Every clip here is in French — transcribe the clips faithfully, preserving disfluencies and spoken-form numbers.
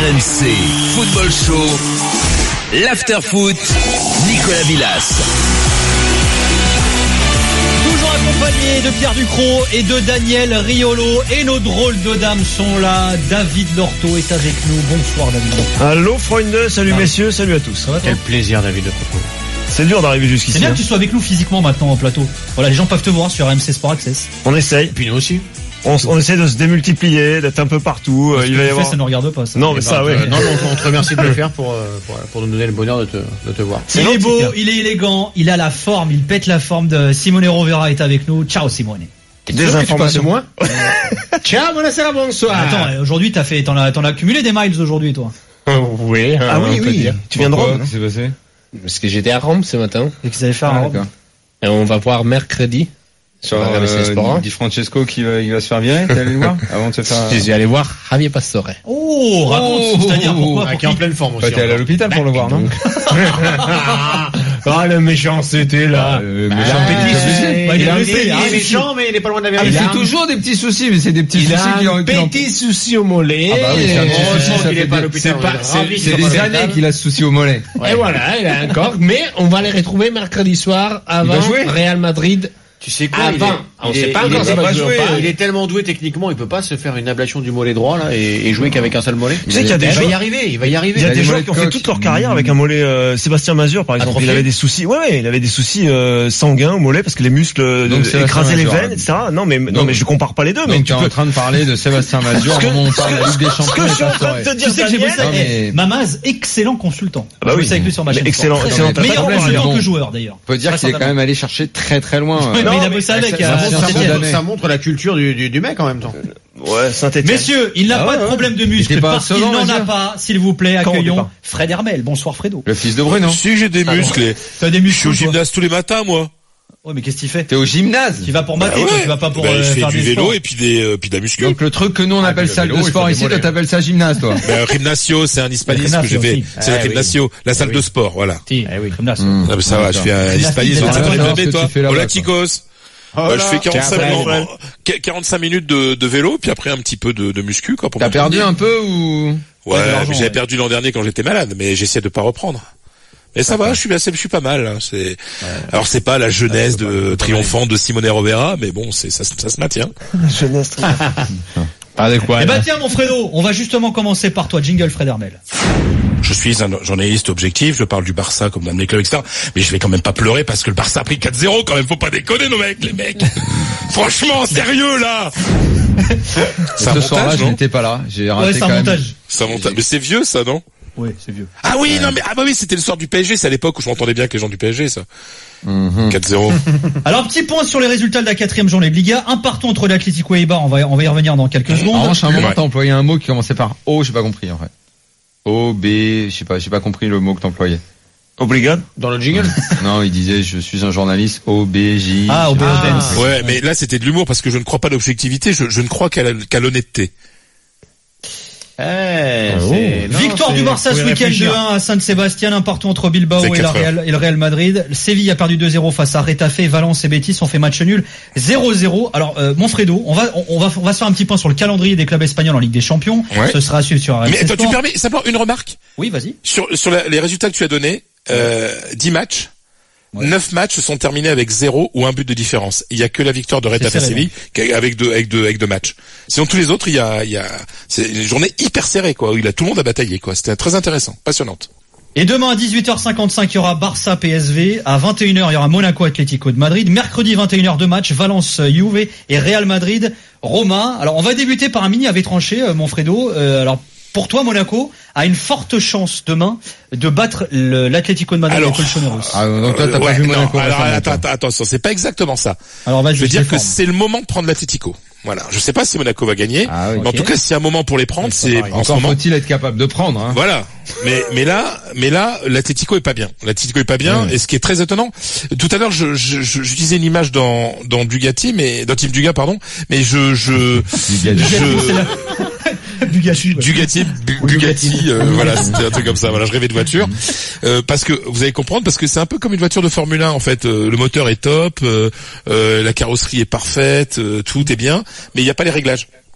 R M C Football Show, l'After Foot, Nicolas Villas. Toujours accompagné de Pierre Ducrot et de Daniel Riolo. Et nos drôles de dames sont là. David Lorto est avec nous. Bonsoir David Lorto. Allô Freunde, salut ah. messieurs, salut à tous. Ça va, Quel plaisir David Lorto. C'est dur d'arriver jusqu'ici. C'est bien hein. que tu sois avec nous physiquement maintenant au plateau. Voilà, les gens peuvent te voir sur R M C Sport Access. On essaye. Et puis nous aussi. On, on essaie de se démultiplier, d'être un peu partout. Parce il que va y tu avoir. Fais, ça nous regarde pas. Ça. Non, mais bah, ça, oui. Euh, non, non, on te remercie de le faire pour, pour, pour nous donner le bonheur de te, de te voir. Il est beau, il est élégant, il a la forme, il pète la forme de Simone Rovera est avec nous. Ciao Simone. Des informations. De moi Ciao, buonasera, bonsoir. Attends, aujourd'hui t'as fait, t'en as, t'en as accumulé des miles aujourd'hui, toi. Oui. Ah oui, oui. Dire. Tu viens de Rome. Qu'est-ce qui s'est passé? Parce que j'étais à Rome ce matin. Et qu'ils allaient faire ah, un Rome. Et on va voir mercredi sur euh, R M C Sport. Di Francesco qui va, il va se faire virer. T'es allé le voir avant de se faire. Je suis allé voir Javier Pastore. Oh, raconte, Oh, c'est-à-dire pourquoi, ah, qui est en pleine forme aussi. Bah, t'es allé à l'hôpital pour le voir, non? Ah, le méchant, c'était là. Le Ah, méchant petit petit souci. souci. Bah, il Il a a le fait, il hein, est souci. méchant, mais il est pas loin Ah, d'avoir. mais c'est toujours des petits soucis, mais c'est des petits Il soucis a qui un ont, qui ont- petit souci au mollet. Ah bah oui, c'est un petit souci, Heureusement ça qu'il fait est pas à des- l'hôpital. c'est pas- on est c'est- ravis c'est qu'il des soit pas à années l'hôpital. qu'il a ce souci au mollet. Et voilà, il a un corps, mais on va les retrouver mercredi soir avant va jouer Real Madrid. Tu sais quoi? Avant. il est- On il sait est- pas il encore est- ça va il jouer est- ou pas. Il est tellement doué techniquement, il peut pas se faire une ablation du mollet droit là et, et jouer qu'avec un seul mollet. Tu sais qu'il y a des Il va joueurs- y arriver, il va y arriver. Il y a Il a des des joueurs mollets qui ont de fait coq. toute leur carrière avec un mollet. Euh, Sébastien Mazur, par exemple, Atrophié. il avait des soucis. Ouais, ouais, il avait des soucis euh, sanguins au mollet parce que les muscles euh, Donc, Sébastien écrasaient les Mazur, veines, hein. et cetera. Non, mais non, Donc- mais je compare pas les deux. Mais Donc, tu t'es en peux. train de parler de Sébastien Mazur au moment où on parle de la Ligue des Ce Champions. que je suis en et train de te Pastore. dire, Tu sais que j'ai bossé Daniel, avec mais- eh, Mamaz, excellent consultant. Ah bah J'ai oui. bossé avec lui sur ma Mais chaîne. excellent, Sport. excellent. Très T'as Meilleur pas de problème, consultant bon. que joueur d'ailleurs. Faut dire qu'il est quand même allé chercher très très loin. Ouais, euh. mais il a mais bossé avec. ça- euh, ça- ça- Saint-Étienne. ça- Ça montre la culture du, du, du mec en même temps. Ouais, Saint-Étienne. Messieurs, il n'a Ah pas ouais, de ouais. problème de Il muscle était pas parce qu'il insolent, n'en a Mazur. pas. S'il vous plaît, Quand on accueillons départ. Fred Hermel. Bonsoir Fredo. Le fils de Bruno. Si, j'ai des muscles. et T'as des Je muscles. suis au toi. gymnase tous les matins, moi. Ouais, mais qu'est-ce qu'il fait? T'es au gymnase. Tu vas pour mater, Bah toi, ouais. tu vas pas pour Bah, euh, je fais faire du des vélo sports. et puis des, euh, puis de la muscu. Donc le truc que nous on Ah, appelle le salle vélo, de il sport faut des ici, toi mollets. t'appelles ça gymnase, toi. Ben, gymnasio, c'est un hispanisme que j'ai Gymnasio fait. aussi. C'est Ah la oui. gymnasio, la salle oui. de sport, voilà. Si, Eh oui. gymnase. Mmh. Ah, mais ça va, je fais un hispanisme. Ah, Ça d'accord. va, Alors, bébé, ce que toi. tu fais là-bas, Hola, quoi. chicos. Euh, je fais quarante-cinq minutes, qu- quarante-cinq minutes de, de vélo, puis après un petit peu de, de muscu, quoi, pour T'as perdu m'entraîner. un peu ou? Ouais, de l'argent, mais j'avais ouais. perdu l'an dernier quand j'étais malade, mais j'essaie de pas reprendre. Mais ça va, je suis assez, je suis pas mal. Hein. C'est, alors c'est pas la jeunesse de triomphante de Simone Rovera, mais bon, c'est ça, ça se maintient. Jeunesse. Pas de quoi. Eh ben tiens mon Fredo, on va justement commencer par toi, jingle Fred Hermel. Je suis un journaliste objectif, je parle du Barça comme d'un des clubs, et cetera. Mais je vais quand même pas pleurer parce que le Barça a pris quatre zéro quand même, faut pas déconner nos mecs, les mecs. Franchement, sérieux là. C'est un Ce soir-là, montage, je non? n'étais pas là. J'ai raté Ouais, c'est quand un même. montage. C'est un montage. Mais c'est vieux ça, non? Oui, c'est vieux. Ah oui, non mais ah bah oui, c'était le soir du P S G, c'est à l'époque où je m'entendais bien avec les gens du P S G, ça. Mhm. quatre zéro. Alors petit point sur les résultats de la quatrième journée de Liga, un partout entre l'Atlético et Eibar, on va on va y revenir dans quelques En secondes. revanche, à un moment, Ouais. t'as employé un mot qui commençait par O, j'ai pas compris, en fait. O, B, je sais pas, j'ai pas compris le mot que t'employais. Obrigado. Dans le jingle. Non, il disait, je suis un journaliste, O, B, J. Ah, au Ah. Dance. Ouais, mais là c'était de l'humour parce que je ne crois pas à l'objectivité, je, je ne crois qu'à la- qu'à l'honnêteté. Eh, c'est- non, Victoire c'est- du Barça faut y ce week-end réfléchir. deux un à San Sébastien, un partout entre Bilbao C'est et, la quatre Real, et le Real Madrid. Séville a perdu deux zéro face à Retafe, Valence et Betis ont fait match nul zéro zéro. Alors euh, mon Fredo, on va on, on va on va se faire un petit point sur le calendrier des clubs espagnols en Ligue des Champions. Ouais. Ce sera à suivre sur R M C Mais attends, tu Sport. permets simplement une remarque Oui, vas-y. sur sur la- les résultats que tu as donnés, euh, dix matchs. Ouais. neuf matchs se sont terminés avec zéro ou un but de différence. Il y a que la victoire de Retafe C'est serré, Séville qui- avec deux avec deux avec deux matchs. Sinon tous les autres, il y a il y a c'est une journée hyper serrée quoi, où il a tout le monde à batailler quoi. C'était très intéressant, passionnante. Et demain à dix-huit heures cinquante-cinq, il y aura Barça P S V. À vingt et une heures, il y aura Monaco Atlético de Madrid. Mercredi vingt et une heures, deux matchs, Valence Juve et Real Madrid Roma. Alors on va débuter par un mini avait tranché, euh, mon Fredo. Euh, alors pour toi, Monaco a une forte chance demain de battre le- l'Atlético de Madrid Alors, et Colchoneros. Ah, donc toi, t'as Euh, pas ouais, vu non, Monaco alors récemment, attends, toi. attends, attention, c'est pas exactement ça. Alors vas-y, Je veux dire que déforme. c'est le moment de prendre l'Atlético. Voilà. Je sais pas si Monaco va gagner. Ah oui. Mais en Ok. tout cas, s'il y a un moment pour les prendre, c'est en ce Encore moment. faut-il être capable de prendre, hein. Voilà. Mais mais là, mais là, l'Atlético est pas bien. L'Atlético est pas bien. Mmh. Et ce qui est très étonnant, tout à l'heure, je je je- j'utilisais une image dans dans Dugati, mais dans Team Duga, pardon. Mais je je je Bugatti, ouais. Dugati, Bu- Bugatti, euh, voilà, c'était un truc comme ça. Voilà, je rêvais de voiture, euh, parce que vous allez comprendre, parce que c'est un peu comme une voiture de Formule un en fait. Euh, le moteur est top, euh, euh, la carrosserie est parfaite, euh, tout est bien, mais il n'y a pas les réglages.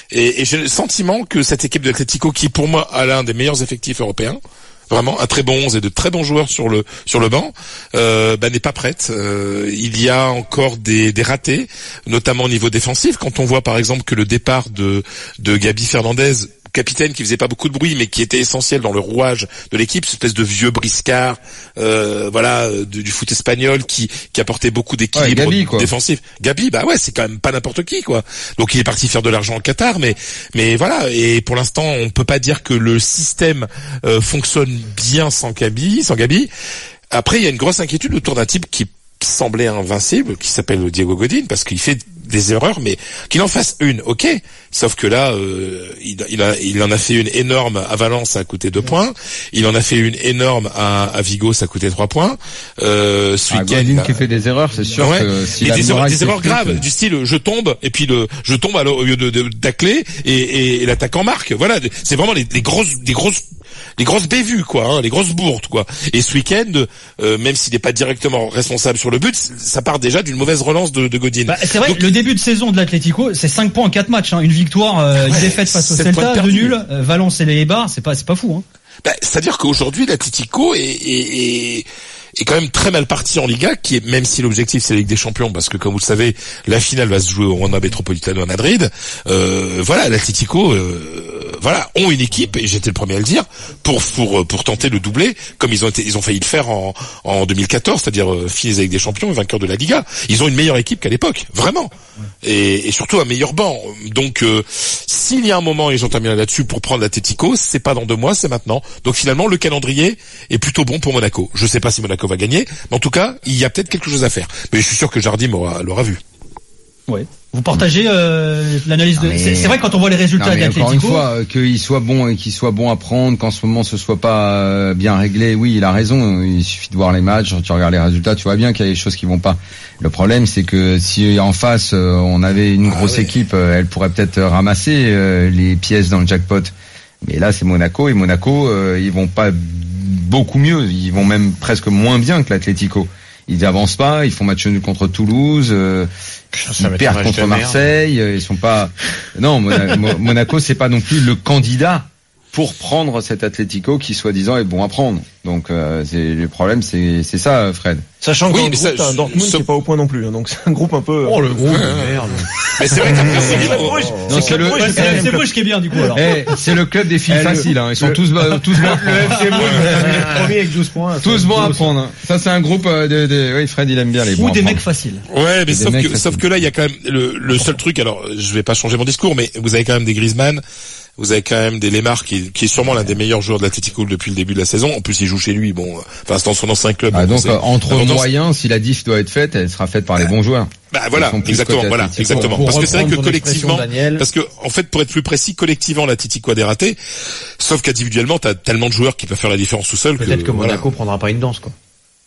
Et, et j'ai le sentiment que cette équipe de l'Atlético, qui pour moi a l'un des meilleurs effectifs européens, vraiment un très bon onze et de très bons joueurs sur le sur le banc, euh, bah, n'est pas prête. Euh, il y a encore des, des ratés, notamment au niveau défensif. Quand on voit par exemple que le départ de de Gabi Fernandez, capitaine qui faisait pas beaucoup de bruit mais qui était essentiel dans le rouage de l'équipe, cette espèce de vieux briscard, euh, voilà, du, du foot espagnol qui qui apportait beaucoup d'équilibre ouais, Gabi, défensif. Gabi, bah ouais, c'est quand même pas n'importe qui, quoi. Donc il est parti faire de l'argent au Qatar, mais mais voilà. Et pour l'instant, on peut pas dire que le système euh, fonctionne bien sans Gabi, sans Gabi. Après, il y a une grosse inquiétude autour d'un type qui semblait invincible, qui s'appelle Diego Godin, parce qu'il fait des erreurs, mais qu'il en fasse une, ok. Sauf que là, euh, il, il, a, il en a fait une énorme à Valence, ça a coûté deux points. Il en a fait une énorme à, à Vigo, ça a coûté trois points. Euh, ce ah, week-end, Godin qui fait des erreurs, c'est sûr ouais. que si et la des erreurs, des erreurs fait, graves, euh... du style je tombe et puis le je tombe alors, au lieu de, de tacler et, et, et l'attaquant marque. Voilà, c'est vraiment les, les grosses, des grosses. Les grosses bévues, quoi, hein, les grosses bourdes, quoi. Et ce week-end, euh, même s'il n'est pas directement responsable sur le but, ça part déjà d'une mauvaise relance de, de Godin. Bah, c'est vrai, donc, le début de saison de l'Atlético, c'est cinq points en quatre matchs, hein. Une victoire, euh, une défaite face au Celta, deux nuls, euh, Valence et les Eibar, c'est pas, c'est pas fou, hein. Bah, c'est-à-dire qu'aujourd'hui, l'Atlético est, est, est, est quand même très mal parti en Liga, qui est, même si l'objectif c'est la Ligue des Champions, parce que comme vous le savez, la finale va se jouer au Wanda Metropolitano à Madrid. Euh, voilà, l'Atlético, euh, voilà, ont une équipe, et j'étais le premier à le dire, pour pour pour tenter le doublé, comme ils ont été, ils ont failli le faire en en deux mille quatorze, c'est-à-dire euh, finir avec des champions et vainqueurs de la Liga. Ils ont une meilleure équipe qu'à l'époque, vraiment, et, et surtout un meilleur banc. Donc, euh, s'il y a un moment, et j'en termine là-dessus, pour prendre l'Atlético, c'est pas dans deux mois, c'est maintenant. Donc finalement, le calendrier est plutôt bon pour Monaco. Je sais pas si Monaco va gagner, mais en tout cas, il y a peut-être quelque chose à faire. Mais je suis sûr que Jardim aura, l'aura vu. Ouais. Vous partagez euh, l'analyse de. C'est, c'est vrai quand on voit les résultats d'Atlético. Encore une fois, euh, qu'il soit bon et qu'il soit bon à prendre, qu'en ce moment ce soit pas euh, bien réglé. Oui, il a raison. Il suffit de voir les matchs, tu regardes les résultats, tu vois bien qu'il y a des choses qui vont pas. Le problème, c'est que si en face euh, on avait une grosse ah ouais. équipe, euh, elle pourrait peut-être ramasser euh, les pièces dans le jackpot. Mais là, c'est Monaco et Monaco, euh, ils vont pas beaucoup mieux. Ils vont même presque moins bien que l'Atlético. Ils avancent pas, ils font match nul contre Toulouse, euh, ils perdent contre Marseille, ils sont pas. Non, Mona... Monaco, c'est pas non plus le candidat pour prendre cet Atlético qui soi-disant est bon à prendre. Donc euh, c'est le problème, c'est c'est ça, Fred. Sachant que oui, dans le groupe, t'as un Dortmund qui est pas au point non plus, hein, donc c'est un groupe un peu. Oh le groupe, merde. Mais c'est vrai qu'après c'est c'est Bruges. Non, c'est le c'est Bruges qui est bien du coup alors. Eh, c'est le club des filles faciles, hein. Ils sont tous tous bons. Le F C Bruges, le premier avec douze points. Tous bons à prendre. Ça c'est un groupe de, de oui, Fred il aime bien les bons. Ou des mecs faciles. Ouais, mais sauf que sauf que là il y a quand même le le seul truc. Alors je vais pas changer mon discours, mais vous avez quand même des Griezmann. Vous avez quand même des Lemar qui, qui est sûrement l'un des meilleurs joueurs de l'Atlético depuis le début de la saison. En plus, il joue chez lui. Bon, enfin, c'est dans son ancien club. Ah, donc, euh, entre moyens, si la diff doit être faite, elle sera faite par les bons joueurs. Bah voilà, exactement, voilà, exactement. Pour, pour parce que c'est vrai que collectivement, parce que en fait, pour être plus précis, collectivement, l'Atlético a des ratés. Sauf qu'individuellement, t'as tellement de joueurs qui peuvent faire la différence tout seul. Peut-être que, que Monaco voilà. prendra pas une danse, quoi.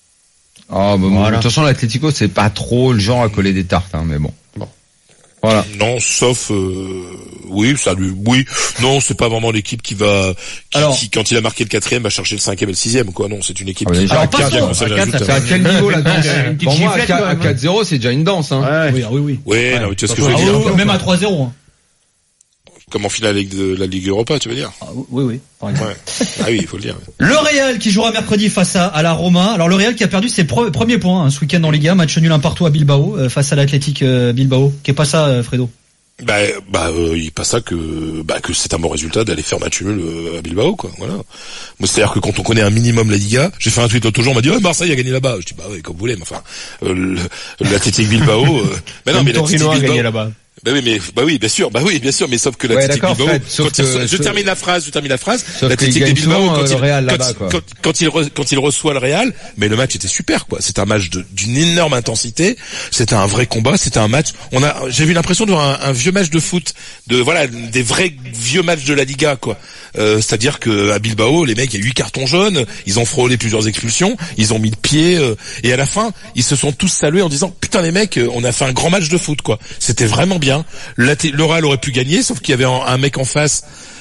Ah, oh, bah, voilà. De toute façon, l'Atlético, c'est pas trop le genre à coller des tartes, hein, mais bon. Bon. Voilà. Non, sauf euh, oui, ça lui, oui, non, c'est pas vraiment l'équipe qui va, qui, alors, qui, quand il a marqué le quatrième, va chercher le cinquième et le sixième, quoi. Non, c'est une équipe. Ah, qui alors, passons. C'est à quel niveau la danse? Pour moi, à quatre zéro, c'est déjà une danse, hein. Ouais. Oui, oui, oui. Oui, ouais, non, tu vois ce que je veux dire. Ah, même à trois zéro. Hein. Comme en finale de la Ligue Europa, tu veux dire? Ah, oui, oui. Par exemple. Ouais. Ah oui, il faut le dire. Le Real qui jouera mercredi face à, à la Roma. Alors le Real qui a perdu ses pre- premiers points hein, ce week-end en Liga, match nul un partout à Bilbao euh, face à l'Athletic euh, Bilbao. Qu'est pas ça, euh, Fredo? Bah, bah, euh, il pas ça que, bah, que c'est un bon résultat d'aller faire match nul euh, à Bilbao, quoi. Voilà. Moi, c'est-à-dire que quand on connaît un minimum la Liga, j'ai fait un tweet l'autre jour, on m'a dit, oh, Marseille a gagné là-bas. Je dis, bah oui, comme vous voulez, mais enfin, euh, l'Athletic Bilbao, euh, bah non, mais l'Athletic Bilbao. A gagné là-bas. Bah oui, mais bah oui, bien sûr, bah oui, bien sûr, mais sauf que l'Athletic ouais, Bilbao, quand il reçoit, je termine la phrase, je termine la phrase. L'Athletic de Bilbao, quand, il, Real quand, quoi. Quand, quand, il re, quand il reçoit le Real, mais le match était super, quoi. C'était un match de, d'une énorme intensité. C'était un vrai combat. C'était un match. On a, j'ai eu l'impression de voir un, un vieux match de foot, de voilà, des vrais vieux matchs de la Liga, quoi. Euh, c'est-à-dire que à Bilbao, les mecs, il y a huit cartons jaunes, ils ont frôlé plusieurs expulsions, ils ont mis le pied, euh, et à la fin, ils se sont tous salués en disant, putain les mecs, on a fait un grand match de foot, quoi. C'était vraiment bien. La le Real aurait pu gagner, sauf qu'il y avait un, un mec en face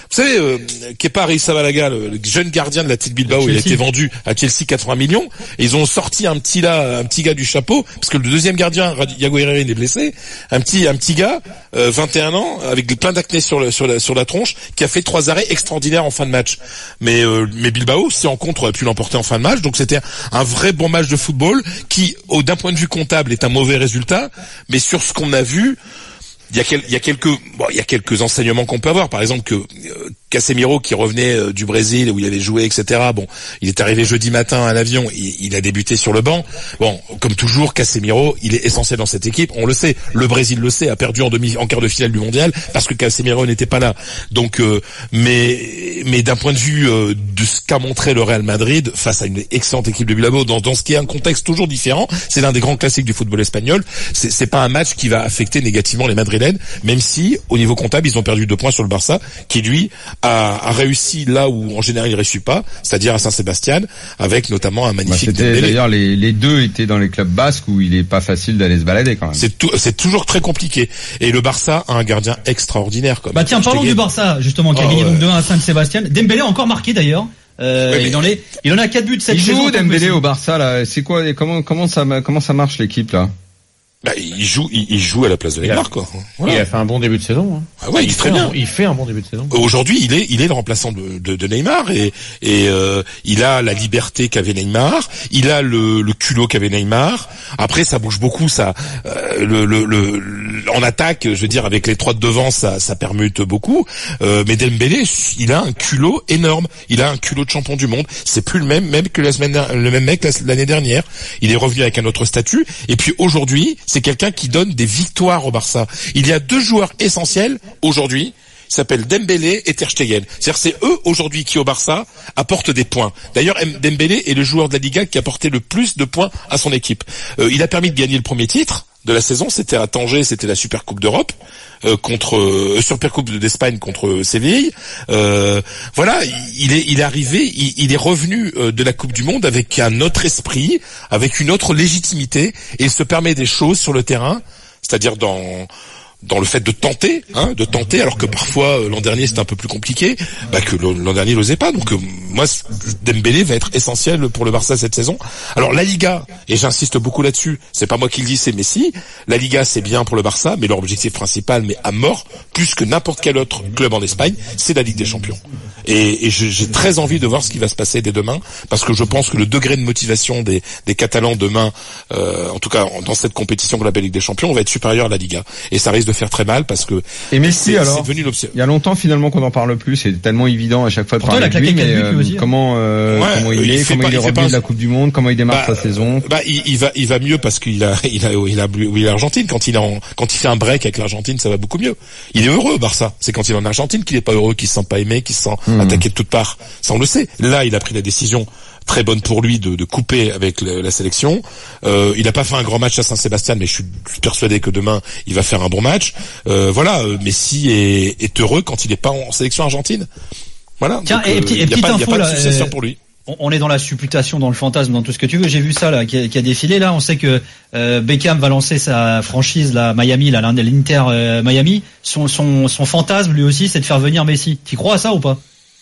Vous savez, euh, Kepa Arrizabalaga, le, le jeune gardien de la petite Bilbao, il a été vendu à Chelsea quatre-vingts millions. Et ils ont sorti un petit là, un petit gars du chapeau, parce que le deuxième gardien, Yago Herrera, il est blessé. Un petit, un petit gars, euh, vingt et un ans, avec plein d'acné sur le, sur la, sur la tronche, qui a fait trois arrêts extraordinaires en fin de match. Mais, euh, mais Bilbao, si en contre, aurait pu l'emporter en fin de match. Donc c'était un vrai bon match de football, qui, au, d'un point de vue comptable, est un mauvais résultat. Mais sur ce qu'on a vu, il y a, quel, il y a quelques, bon, il y a quelques enseignements qu'on peut avoir. Par exemple, que euh, Casemiro, qui revenait euh, du Brésil où il avait joué, et cetera. Bon, il est arrivé jeudi matin à l'avion, il, il a débuté sur le banc. Bon, comme toujours, Casemiro, il est essentiel dans cette équipe. On le sait, le Brésil le sait, a perdu en demi, en quart de finale du mondial parce que Casemiro n'était pas là. Donc, euh, mais, mais d'un point de vue euh, de ce qu'a montré le Real Madrid face à une excellente équipe de Bilbao, dans, dans ce qui est un contexte toujours différent, c'est l'un des grands classiques du football espagnol. C'est, c'est pas un match qui va affecter négativement les Madrilènes. Même si, au niveau comptable, ils ont perdu deux points sur le Barça, qui lui a, a réussi là où en général il ne réussit pas, c'est-à-dire à Saint-Sébastien, avec notamment un magnifique. Bah, c'était, d'ailleurs, les, les deux étaient dans les clubs basques où il est pas facile d'aller se balader quand même. C'est, tout, c'est toujours très compliqué. Et le Barça a un gardien extraordinaire. Comme bah tiens, parlons du Barça justement, qui oh, a gagné ouais. donc deux un à Saint-Sébastien. Dembélé a encore marqué d'ailleurs. Euh, ouais, il en est, il en a quatre buts cette il saison. Il joue Dembélé au Barça là. C'est quoi Comment comment ça comment ça marche l'équipe là? Bah, il joue, il, il joue à la place de Neymar, quoi. Voilà. Il a fait un bon début de saison. Hein. Ah ouais, il, il fait très bien. Un, il fait un bon début de saison. Aujourd'hui, il est, il est le remplaçant de, de, de Neymar et, et euh, il a la liberté qu'avait Neymar. Il a le, le culot qu'avait Neymar. Après, ça bouge beaucoup, ça. Euh, le, le, le, en attaque, je veux dire, avec les trois de devant, ça, ça permute beaucoup. Euh, mais Dembélé, il a un culot énorme. Il a un culot de champion du monde. C'est plus le même, même que la semaine, le même mec l'année dernière. Il est revenu avec un autre statut. Et puis aujourd'hui, c'est quelqu'un qui donne des victoires au Barça. Il y a deux joueurs essentiels aujourd'hui, ils s'appellent Dembélé et Ter Stegen. C'est-à-dire c'est eux aujourd'hui qui au Barça apportent des points. D'ailleurs Dembélé est le joueur de la Liga qui a apporté le plus de points à son équipe. Euh, il a permis de gagner le premier titre de la saison, c'était à Tanger, c'était la Super Coupe d'Europe euh, contre euh, Super Coupe d'Espagne contre Séville. Euh, voilà, il est il est arrivé, il, il est revenu euh, de la Coupe du Monde avec un autre esprit, avec une autre légitimité, et il se permet des choses sur le terrain, c'est-à-dire dans dans le fait de tenter, hein, de tenter, alors que parfois euh, l'an dernier c'était un peu plus compliqué, bah que l'an dernier il n'osait pas. Donc euh, moi, Dembélé va être essentiel pour le Barça cette saison. Alors la Liga, et j'insiste beaucoup là-dessus, c'est pas moi qui le dis, c'est Messi. La Liga c'est bien pour le Barça, mais leur objectif principal, mais à mort, plus que n'importe quel autre club en Espagne, c'est la Ligue des Champions. Et, et j'ai très envie de voir ce qui va se passer dès demain, parce que je pense que le degré de motivation des, des Catalans demain, euh, en tout cas dans cette compétition qu'on appelle Ligue des Champions, va être supérieur à la Liga. Et ça risque de faire très mal parce que et Messi c'est, alors c'est devenu il y a longtemps finalement qu'on en parle plus, c'est tellement évident à chaque fois de Pourtant, parler de lui, mais euh, aussi, comment euh, ouais, comment il, il est, comment pas, il est revenu de la Coupe du Monde, comment il démarre bah, sa saison. Bah il, il va il va mieux parce qu'il a il a il a il a l'Argentine. Quand il est en, quand il fait un break avec l'Argentine, ça va beaucoup mieux. Il est heureux Barça. C'est quand il est en Argentine qu'il est pas heureux, qu'il se sent pas aimé, qu'il se sent mmh. attaqué de toutes parts. Ça on le sait. Là, il a pris la décision très bonne pour lui de, de couper avec le, la sélection. Euh, il n'a pas fait un grand match à Saint-Sébastien, mais je suis persuadé que demain il va faire un bon match. Euh, voilà, Messi est, est heureux quand il n'est pas en sélection argentine. Voilà. Tiens, donc, et, euh, petit, y a et petite pas, info y a pas là. de successeur pour lui. On est dans la supputation, dans le fantasme, dans tout ce que tu veux. J'ai vu ça là, qui a, qui a défilé là. On sait que euh, Beckham va lancer sa franchise là, Miami, là, l'Inter euh, Miami. Son, son, son fantasme lui aussi, c'est de faire venir Messi. T'y crois à ça ou pas?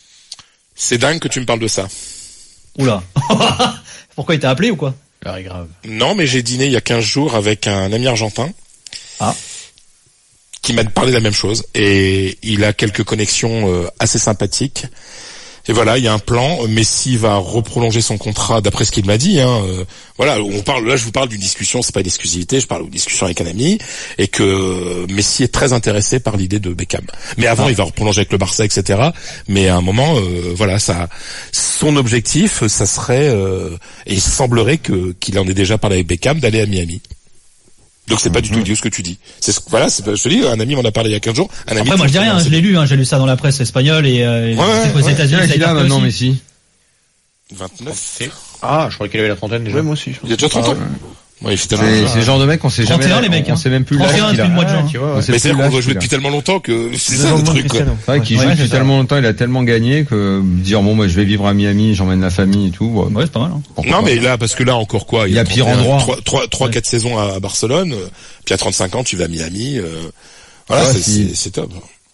C'est dingue que tu me parles de ça. Oula. Pourquoi il t'a appelé ou quoi? Ah, grave. Non, mais j'ai dîné il y a quinze jours avec un ami argentin. Ah. Qui m'a parlé de la même chose. Et il a quelques connexions euh, assez sympathiques. Et voilà, il y a un plan. Messi va reprolonger son contrat d'après ce qu'il m'a dit. Hein. Euh, voilà, on parle. Là, je vous parle d'une discussion. C'est pas une exclusivité. Je parle d'une discussion avec un ami et que Messi est très intéressé par l'idée de Beckham. Mais avant, ah. il va reprolonger avec le Barça, et cetera. Mais à un moment, euh, voilà, ça, son objectif, ça serait euh, et il semblerait que qu'il en ait déjà parlé avec Beckham d'aller à Miami. Donc c'est pas du tout idiot ce que tu dis. C'est ce, voilà, c'est, je te dis, un ami m'en a parlé il y a quinze jours. Un ami Après moi je dis rien, hein, je l'ai lu, hein, j'ai lu ça dans la presse espagnole et euh, ouais, ouais, aux ouais, États-Unis. Ouais, il a maintenant Messi. vingt-neuf. Ah, je croyais qu'il avait la trentaine déjà. Ouais, moi aussi. Il y a déjà trente ah, ans. Ouais. Ouais, c'est, c'est le genre de mec qu'on sait jamais. les mecs, on, on sait même plus l'âge qu'il a. Le mois de juin. Tu vois, ouais. Mais c'est vrai qu'on va jouer depuis tellement longtemps que c'est ça le truc. Quoi. C'est vrai qu'il joue depuis tellement longtemps, il a tellement gagné que dire bon moi je vais vivre à Miami, j'emmène la famille et tout. Ouais, c'est pas mal. Hein. Non mais là parce que là encore quoi, il y a pire endroit. trois trois trois quatre saisons à Barcelone, puis à trente-cinq ans tu vas à Miami. Voilà, c'est c'est top.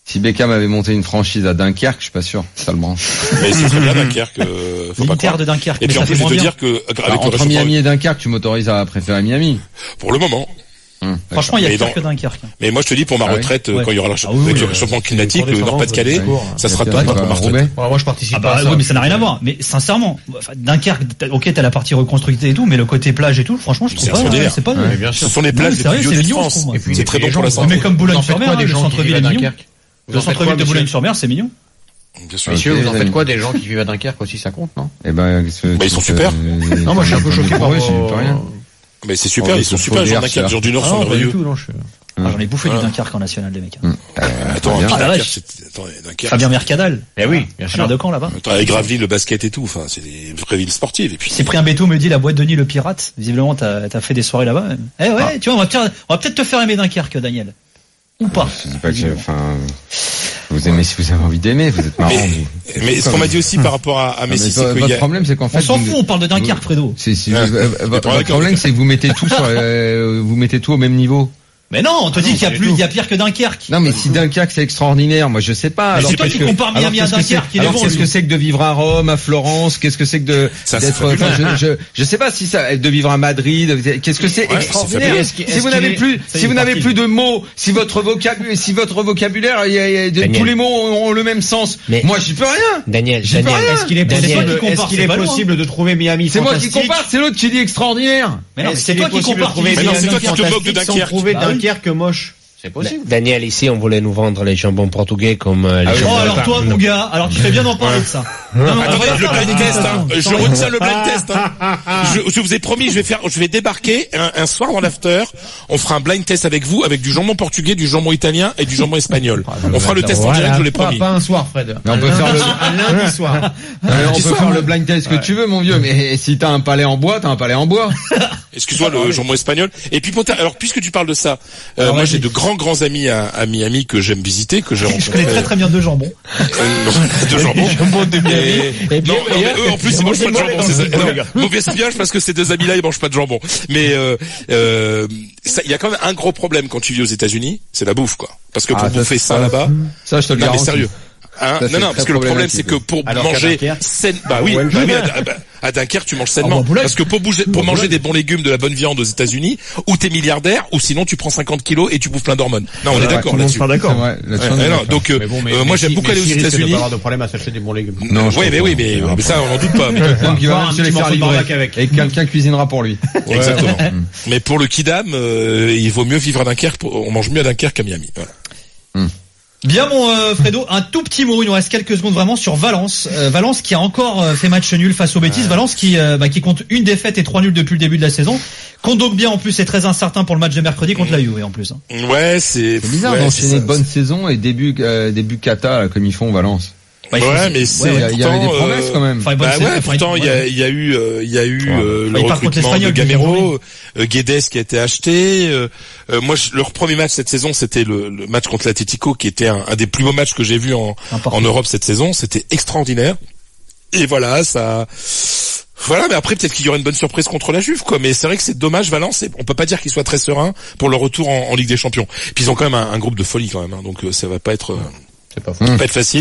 Si Beckham avait monté une franchise à Dunkerque, je suis pas sûr, ça le branche. Mais c'est très bien Dunkerque, euh, faut pas L'Inter croire. de Dunkerque. Et puis mais en ça plus, fait je peux moins dire que avec Alors, le entre réchauffement, Miami et Dunkerque, tu m'autorises à préférer Miami. pour le moment. Hum, Franchement, il y a Mais pire dans- que Dunkerque. Mais moi, je te dis, pour ma Ah oui retraite, Ouais. quand il y aura le Ah oui, avec oui, le ouais. réchauffement climatique, Pour le descendre, Nord-Pas-de-Calais, c'est court. ça sera Et puis top après, pour tu ma vas à retraite. Roubaix. Voilà, moi je participe Ah pas à bah ça. oui, mais ça n'a rien à voir. Mais sincèrement, enfin, Dunkerque, t'as- ok, t'as la partie reconstruite et tout, mais le côté plage et tout, franchement, je trouve C'est pas, extraordinaire. c'est pas. Mais bien sûr. Ce sont les Non, plages mais les sérieux, plus c'est vieux de mignon, je France. trouve, moi. Et puis, C'est très les bon gens, pour la vous santé. Mais comme Vous en faites Boulogne-sur-Mer, quoi hein, des le gens qui centre-ville vivent est à mignon. Dunkerque? Vous Le en faites centre-ville quoi, de monsieur Boulogne-sur-Mer, c'est mignon. Bien sûr. Messieurs, Ok, vous en les faites amis. quoi des gens qui vivent à Dunkerque aussi, ça compte, non? Eh ben, qu'est-ce que- Bah, ils sont euh, super. Non, moi je suis un peu choqué par eux, j'y vos- peux rien. Mais c'est super, Oh, ils sont ils sont super, les gens faux Dunkerque, les gens du Nord Ah sont non, pas du merveilleux. tout, non, je... Ah, j'en ai bouffé du Voilà. Dunkerque en national, les mecs. Attends, bien. puis Ah, la Dunkerque, vache. c'est- attends, Dunkerque. Fabien Mercadal. Eh oui, bien Frère sûr. de Caen là-bas. Attends, avec Gravelines, le basket et tout, enfin, c'est des vraies villes sportives. Et puis, Cyprien Bétou me dit la boîte de nuit le pirate. Visiblement, t'as, t'as fait des soirées là-bas. Eh ouais, Ah. tu vois, on va, peut-être- on va peut-être te faire aimer Dunkerque, Daniel. Ou pas. Je dis pas que j'ai- enfin, vous aimez si vous avez envie d'aimer, vous êtes marrant. Mais- vous. mais ce qu'on m'a dit aussi par rapport à, à Ah, mais Messi, c'est vo- qu'il votre y a, problème, c'est qu'en fait, On s'en vous- fout, on parle de Dunkerque, Fredo. C'est, c'est, Ah. euh, euh, T'es votre pas d'accord, problème, d'accord. c'est que vous mettez tout sur, euh, vous mettez tout au même niveau. Mais non, on te Ah dit non, qu'il y a pas du plus, tout. il y a pire que Dunkerque. Non, mais si Dunkerque c'est extraordinaire, moi je sais pas. Mais Alors, c'est toi qu'est-ce qui que- compares Miami alors, à qu'est-ce que Dunkerque, c'est- il est alors, bon, qu'est-ce lui. que c'est que de vivre à Rome, à Florence? Qu'est-ce que c'est que de Ça, c'est d'être, fabuleux. enfin, je, je, je sais pas si ça, de vivre à Madrid. Qu'est-ce que c'est Ouais, extraordinaire? c'est fabuleux. Est-ce qu'il- Si est-ce vous qu'il n'avez est- plus, c'est si vous une n'avez partie. plus de mots, si votre vocabulaire, si votre vocabulaire, il y a- il y a- de- Daniel. tous les mots ont, ont le même sens. Mais- Moi, j'y peux rien. Daniel, J'y peux Daniel, rien. Est-ce qu'il est Daniel. possible, C'est toi qui est-ce compares, qu'il c'est est pas loin. possible de trouver Miami C'est moi qui fantastique? compare, c'est l'autre qui dit extraordinaire. Mais non, Est-ce c'est qu'il toi est qui possible de compares. trouver qui Mais non, dit c'est toi Miami qui te moques de fantastique sans Dunkerque. trouver Bah oui. Dunkerque moche? C'est possible. Daniel, ici, on voulait nous vendre les jambons portugais comme euh, les Ah oui. jambons Oh, alors toi, mon gars, alors tu fais bien d'en parler de ça. Non, non, on va Attendez, pas le faire la blind test, dégustation. hein. Je retiens le blind test, hein. Je, je vous ai promis, je vais faire, je vais débarquer un, un soir dans l'after. On fera un blind test avec vous, avec du jambon portugais, du jambon italien et du jambon espagnol. On fera le test en direct, je l'ai Pas, promis. pas un soir, Fred. Mais on Un peut lundi- faire le- un lundi soir. Euh, on peut faire le blind test que tu veux, mon vieux, mais si t'as un palais en bois, t'as un palais en bois. Excuse-moi, le jambon espagnol. Et puis, pour ta- alors, puisque tu parles de ça, euh, Alors, moi, vas-y. j'ai de grands, grands amis à, à Miami que j'aime visiter, que j'ai Je rencontrés. connais très très bien deux jambons. Euh, de jambon. Et, Et bien non, non, mais eux, en plus, ils mangent pas de jambon. dans c'est ça. le Non, burger. mauvais espionnage parce que ces deux amis-là, ils mangent pas de jambon. Mais euh, euh, ça, il y a quand même un gros problème quand tu vis aux États-Unis, c'est la bouffe, quoi. Parce que pour Ah, ça, bouffer ça, ça là-bas, Ça, je te le non mais garantis. sérieux. Hein Ça, non, c'est non, très parce que le problème, problématique. c'est que pour Alors qu'à manger Dunkerque- saine, bah oui, Ouais, bah je veux oui, bien. à, bah, à Dunkerque, tu manges Ah, sainement. bah, Boulogne. Parce que pour bouger, pour manger des bons légumes, de la bonne viande aux États-Unis, ou t'es milliardaire, ou sinon tu prends cinquante kilos et tu bouffes plein d'hormones. Non, on est d'accord là-dessus. C'est vrai, là-dessus, Ouais, on est non, d'accord. donc, euh, Mais bon, mais- euh, mais moi, j'aime si- beaucoup mais aller aux si risque de États-Unis. pas avoir de problème à s'acheter des bons légumes. Non, je Oui, mais pense oui, pas. mais, mais ça, on n'en doute pas. mais- Donc, il va Voir même un se les petit faire morceau de livrer. baraque avec. Et quelqu'un cuisinera pour lui. Exactement. Mais pour le kidam, euh, il vaut mieux vivre à Dunkerque. pour- On mange mieux à Dunkerque qu'à Miami. Voilà. Bien mon euh, Fredo, un tout petit mot, il nous reste quelques secondes vraiment sur Valence. Euh, Valence qui a encore euh, fait match nul face aux Betis. Valence qui, euh, bah, qui compte une défaite et trois nuls depuis le début de la saison. Compte donc bien en plus, c'est très incertain pour le match de mercredi contre la Juve en plus. Hein. Ouais, c'est C'est bizarre ouais, d'enchaîner c'est ça. une bonne saison et début, euh, début cata, là, comme ils font Valence. Bah, il faut- Ouais, mais c'est Il y a- il y avait des pourtant, promesses euh, quand même. Enfin, une bonne Bah saison, ouais, enfin, pourtant il y a, ouais. il y a eu, euh, il y a eu euh, Bah, le il part contre recrutement de l'Espagnol, Gamero, euh, Guedes qui a été acheté. euh, euh, moi, je- leur premier match cette saison, c'était le, le match contre l'Atlético, qui était un, un des plus beaux matchs que j'ai vu en, Important. en Europe cette saison. C'était extraordinaire. Et voilà, ça. Voilà, mais après peut-être qu'il y aura une bonne surprise contre la Juve, quoi. Mais c'est vrai que c'est dommage, Valence. et On peut pas dire qu'ils soient très sereins pour leur retour en, en Ligue des Champions. Puis ils ont quand même un, un groupe de folie quand même, hein, donc euh, ça va pas être. euh, C'est pas faux. pas être facile.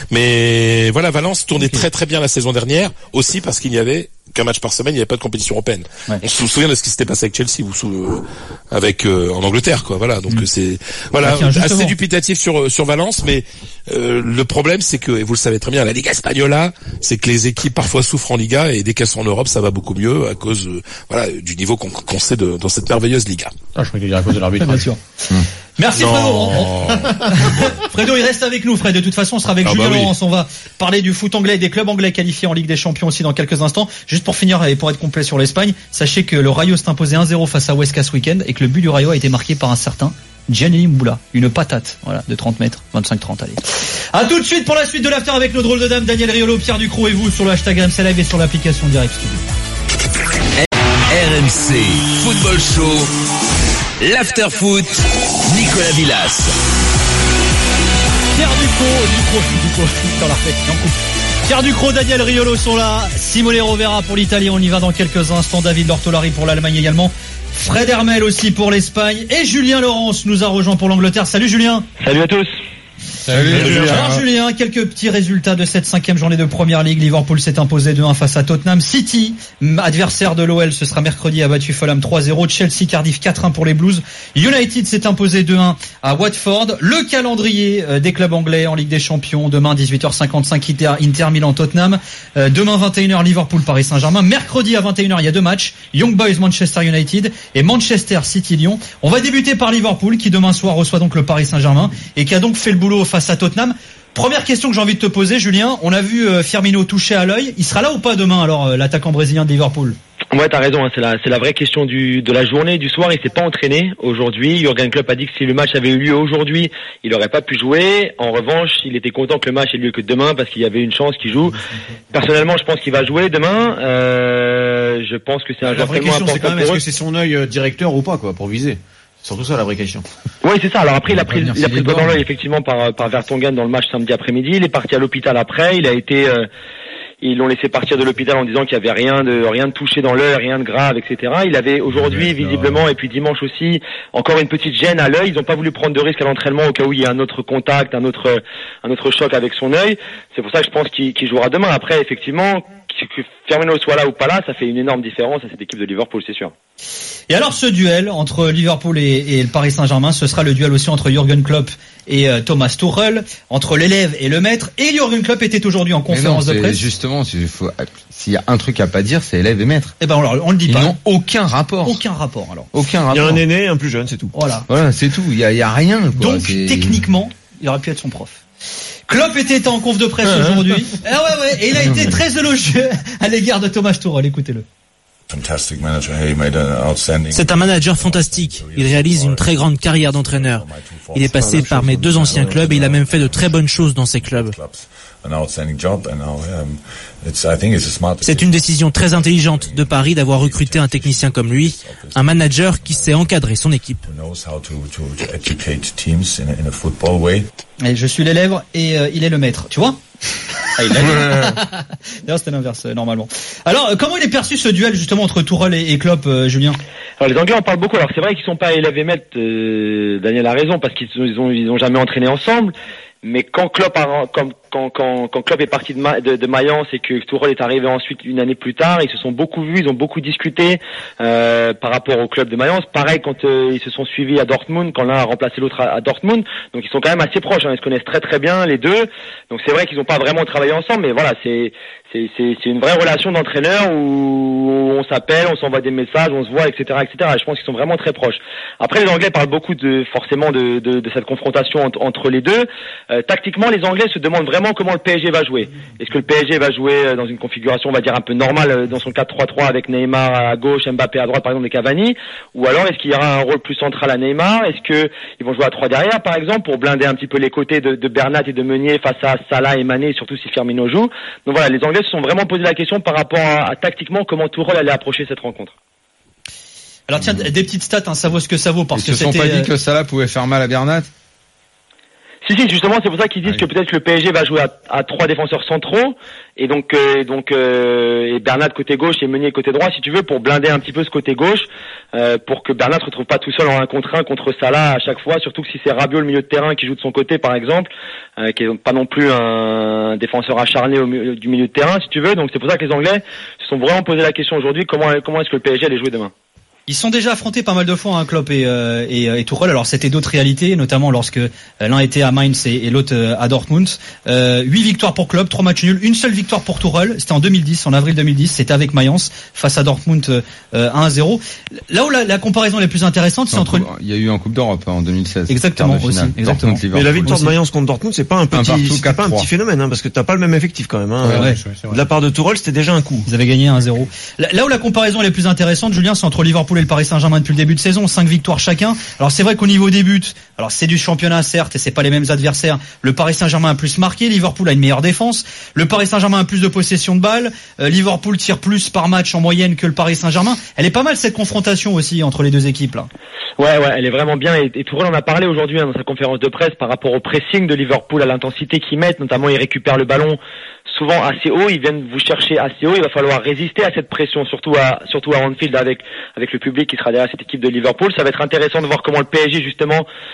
Mais voilà, Valence tournait très très bien la saison dernière, aussi parce qu'il n'y avait qu'un match par semaine, il n'y avait pas de compétition européenne. Ouais. On se souvient de ce qui s'était passé avec Chelsea, vous sou- euh, avec euh, en Angleterre, quoi. Voilà, donc Mm. c'est voilà Ah, tiens, justement. assez dubitatif sur sur Valence, mais euh, le problème c'est que, et vous le savez très bien, la Liga Espagnola, c'est que les équipes parfois souffrent en Liga et dès qu'elles sont en Europe, ça va beaucoup mieux à cause euh, voilà du niveau qu'on qu'on sait de, dans cette merveilleuse Liga. Ah, je crois qu'il y a à cause de l'arbitre. Bien sûr. Merci Non. Fredo. On- on- Fredo, il reste avec nous, Fred. De toute façon, on sera avec Ah Julien bah oui. Laurence. On va parler du foot anglais et des clubs anglais qualifiés en Ligue des Champions aussi dans quelques instants. Juste pour finir et pour être complet sur l'Espagne, sachez que le Rayo s'est imposé un zéro face à Huesca ce week-end et que le but du Rayo a été marqué par un certain Gianni Mboula. Une patate, voilà, de trente mètres, vingt-cinq trente, allez. À tout de suite pour la suite de l'after avec nos drôles de dames, Daniel Riolo, Pierre Ducrot et vous sur le hashtag R M C Live et sur l'application Direct Studio. R M C Football Show, l'after foot, Nicolas Villas. Pierre Ducrot, Ducrot, Ducrot, dans la fête, en coupe. Pierre Ducrot, Daniel Riolo sont là. Simone Rovera pour l'Italie, on y va dans quelques instants. David Lortolari pour l'Allemagne également. Fred Hermel aussi pour l'Espagne. Et Julien Laurence nous a rejoint pour l'Angleterre. Salut Julien. Salut à tous. Salut, Julien. Alors Julien, quelques petits résultats de cette cinquième journée de Première Ligue. Liverpool s'est imposé deux un face à Tottenham. City, adversaire de l'O L, ce sera mercredi, a battu Fulham trois zéro. Chelsea, Cardiff quatre un pour les Blues. United s'est imposé deux un à Watford. Le calendrier des clubs anglais en Ligue des Champions. Demain, dix-huit heures cinquante-cinq, Inter Milan Tottenham. Demain, vingt et une heures, Liverpool Paris Saint-Germain. Mercredi à vingt et une heures, il y a deux matchs. Young Boys Manchester United et Manchester City Lyon. On va débuter par Liverpool qui demain soir reçoit donc le Paris Saint-Germain et qui a donc fait le boulot face à Tottenham. Première question que j'ai envie de te poser, Julien. On a vu euh, Firmino touché à l'œil. Il sera là ou pas demain, alors, euh, l'attaquant brésilien de Liverpool? Ouais, t'as raison, hein, c'est la, c'est la vraie question du, de la journée, du soir. Il s'est pas entraîné aujourd'hui. Jürgen Klopp a dit que si le match avait eu lieu aujourd'hui, il aurait pas pu jouer. En revanche, il était content que le match ait lieu que demain parce qu'il y avait une chance qu'il joue. Personnellement, je pense qu'il va jouer demain. Euh, je pense que c'est un joueur tellement important. C'est quand même, est-ce pour eux. que c'est son œil directeur ou pas, quoi, pour viser? C'est surtout ça la vraie question. Oui, c'est ça. Alors après, il a pris, il a pris le doigt dans l'œil effectivement par, par Vertonghen dans le match samedi après-midi. Il est parti à l'hôpital après. Il a été, euh, ils l'ont laissé partir de l'hôpital en disant qu'il y avait rien de, rien de touché dans l'œil, rien de grave, et cetera. Il avait aujourd'hui, visiblement, et puis dimanche aussi, encore une petite gêne à l'œil. Ils n'ont pas voulu prendre de risque à l'entraînement au cas où il y a un autre contact, un autre, un autre choc avec son œil. C'est pour ça que je pense qu'il, qu'il jouera demain. Après, effectivement, que Firmino soit là ou pas là, ça fait une énorme différence à cette équipe de Liverpool, c'est sûr. Et alors ce duel entre Liverpool et, et le Paris Saint-Germain, ce sera le duel aussi entre Jürgen Klopp et euh, Thomas Tuchel, entre l'élève et le maître. Et Jürgen Klopp était aujourd'hui en conférence non, de presse. Justement, s'il faut, s'il y a un truc à pas dire, c'est élève et maître. Eh ben alors, on le dit Ils pas. Ils n'ont aucun rapport. Aucun rapport alors. Aucun rapport. Il y a un aîné, un plus jeune, c'est tout. Voilà. Voilà, c'est tout. Il y a, il y a rien. Quoi. Donc c'est... techniquement, il aurait pu être son prof. Klopp était en conf de presse ah, aujourd'hui. Ah ouais ouais, et il a été très élogieux à l'égard de Thomas Tuchel. Écoutez-le. C'est un manager fantastique. Il réalise une très grande carrière d'entraîneur. Il est passé par mes deux anciens clubs et il a même fait de très bonnes choses dans ces clubs. C'est une décision très intelligente de Paris d'avoir recruté un technicien comme lui, un manager qui sait encadrer son équipe. Et je suis l'élève et euh, il est le maître, tu vois? Ah, il l'a dit. D'ailleurs, c'était l'inverse, euh, normalement. Alors, euh, comment il est perçu ce duel, justement, entre Tuchel et, et Klopp, euh, Julien? Alors, les Anglais en parlent beaucoup. Alors, c'est vrai qu'ils sont pas élèves et maîtres, euh, Daniel a raison, parce qu'ils ils ont, ils ont jamais entraîné ensemble. Mais quand Klopp a, quand, quand, quand, quand Klopp est parti de, Ma, de, de Mayence et que Tuchel est arrivé ensuite une année plus tard, ils se sont beaucoup vus, ils ont beaucoup discuté euh, par rapport au club de Mayence. Pareil quand euh, ils se sont suivis à Dortmund, quand l'un a remplacé l'autre à, à Dortmund. Donc ils sont quand même assez proches, hein, ils se connaissent très très bien les deux. Donc c'est vrai qu'ils n'ont pas vraiment travaillé ensemble, mais voilà, c'est c'est c'est, c'est une vraie relation d'entraîneur où on s'appelle, on s'envoie des messages, on se voit, et cetera, et cetera. Et je pense qu'ils sont vraiment très proches. Après, les Anglais parlent beaucoup de forcément de, de, de cette confrontation entre, entre les deux. Euh, tactiquement, les Anglais se demandent vraiment comment le P S G va jouer. Est-ce que le P S G va jouer dans une configuration, on va dire, un peu normale, dans son quatre trois trois avec Neymar à gauche, Mbappé à droite, par exemple, et Cavani, ou alors est-ce qu'il y aura un rôle plus central à Neymar? Est-ce que ils vont jouer à trois derrière, par exemple, pour blinder un petit peu les côtés de, de Bernat et de Meunier face à Salah et Mané, surtout si Firmino joue? Donc voilà, les Anglais se sont vraiment posé la question par rapport à, à tactiquement comment Tuchel allait approcher cette rencontre. Alors tiens, des petites stats, hein, ça vaut ce que ça vaut, parce ils que se sont c'était... pas dit que Salah pouvait faire mal à Bernat? Si si, justement, c'est pour ça qu'ils disent oui. que peut-être que le P S G va jouer à, à trois défenseurs centraux et donc euh, donc euh, et Bernat côté gauche et Meunier côté droit, si tu veux, pour blinder un petit peu ce côté gauche, euh, pour que Bernat se retrouve pas tout seul en un contre un contre Salah à chaque fois, surtout que si c'est Rabiot le milieu de terrain qui joue de son côté par exemple, euh, qui est pas non plus un défenseur acharné au milieu, du milieu de terrain, si tu veux. Donc c'est pour ça que les Anglais se sont vraiment posé la question aujourd'hui, comment comment est-ce que le P S G allait jouer demain. Ils sont déjà affrontés pas mal de fois, hein, Klopp et, euh, et, et Tuchel. Alors c'était d'autres réalités, notamment lorsque euh, l'un était à Mainz et, et l'autre euh, à Dortmund. Euh, huit victoires pour Klopp, trois matchs nuls, une seule victoire pour Tuchel. C'était en deux mille dix, en avril deux mille dix. C'était avec Mayence face à Dortmund euh, un à zéro. Là où la, la comparaison la plus intéressante, c'est entre. Il y a eu en Coupe d'Europe hein, en deux mille seize. Exactement aussi. Exactement. Mais la victoire de Mayence contre Dortmund, c'est pas un petit, un c'est pas un petit phénomène, hein, parce que t'as pas le même effectif quand même. Hein. Ouais, ouais, de la part de Tuchel, c'était déjà un coup. Ils avaient gagné un à zéro. Là, là où la comparaison est la plus intéressante, Julien, c'est entre Liverpool et le Paris Saint-Germain depuis début de saison, cinq victoires chacun. Alors c'est vrai qu'au niveau des buts, alors c'est du championnat certes et c'est pas les mêmes adversaires. Le Paris Saint-Germain a plus marqué, Liverpool a une meilleure défense. Le Paris Saint-Germain a plus de possession de balles. Euh, Liverpool tire plus par match en moyenne que le Paris Saint-Germain. Elle est pas mal cette confrontation aussi entre les deux équipes là. Ouais ouais, elle est vraiment bien et, et Tuchel en a parlé aujourd'hui hein, dans sa conférence de presse par rapport au pressing de Liverpool, à l'intensité qu'ils mettent, notamment ils récupèrent le ballon souvent assez haut, ils viennent vous chercher assez haut, il va falloir résister à cette pression, surtout à surtout à Anfield avec avec le public qui sera derrière cette équipe de Liverpool. Ça va être intéressant de voir comment le P S G justement